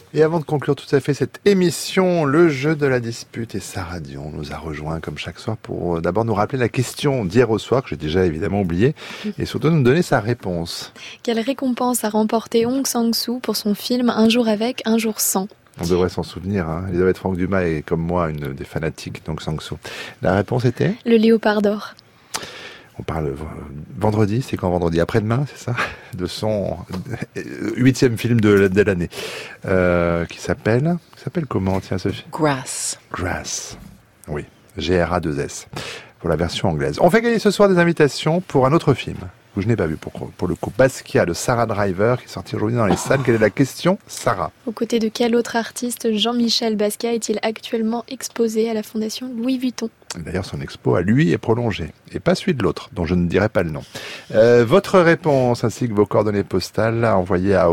Speaker 3: Et avant de conclure tout à fait cette émission, le jeu de la dispute, et Sarah Dion nous a rejoint comme chaque soir pour d'abord nous rappeler la question d'hier au soir, que j'ai déjà évidemment oubliée, et surtout nous donner sa réponse.
Speaker 10: Quelle récompense a remporté Hong Sang-soo pour son film Un jour avec, un jour sans?
Speaker 3: On devrait s'en souvenir, hein. Elisabeth Franck Dumas est comme moi une des fanatiques d'Hong Sang-soo. La réponse était ?
Speaker 10: Le Léopard d'or.
Speaker 3: On parle vendredi, c'est quand vendredi ? Après-demain, c'est ça ? De son 8e film de l'année. Qui s'appelle comment, tiens, Sophie ?
Speaker 7: Grass.
Speaker 3: Grass. Oui, G-R-A-2-S. Pour la version anglaise. On fait gagner ce soir des invitations pour un autre film que je n'ai pas vu pour le coup. Basquiat de Sarah Driver, qui est sorti aujourd'hui dans les salles. Quelle est la question, Sarah ?
Speaker 10: Aux côtés de quel autre artiste Jean-Michel Basquiat est-il actuellement exposé à la Fondation Louis Vuitton ?
Speaker 3: D'ailleurs, son expo à lui est prolongé, et pas celui de l'autre, dont je ne dirai pas le nom. Votre réponse, ainsi que vos coordonnées postales, envoyées à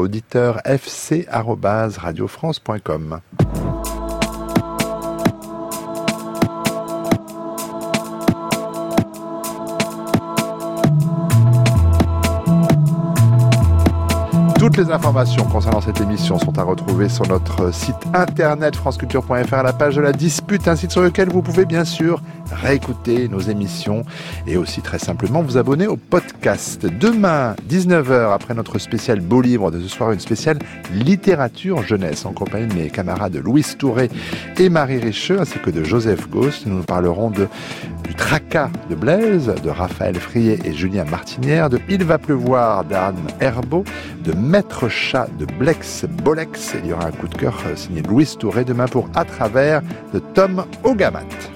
Speaker 3: auditeur.fc@radiofrance.com. Toutes les informations concernant cette émission sont à retrouver sur notre site internet franceculture.fr à la page de la dispute, un site sur lequel vous pouvez bien sûr réécouter nos émissions et aussi très simplement vous abonner au podcast. Demain, 19h, après notre spécial beau livre de ce soir, une spéciale littérature jeunesse en compagnie de mes camarades Louise Touré et Marie Richeux ainsi que de Joseph Ghost. Nous parlerons du Tracas de Blaise, de Raphaël Frier et Julien Martinière, de Il va pleuvoir d'Anne Herbeau, de Maître Chat de Blex Bolex. Il y aura un coup de cœur signé Louise Touré demain pour À travers de Tom Ogamat.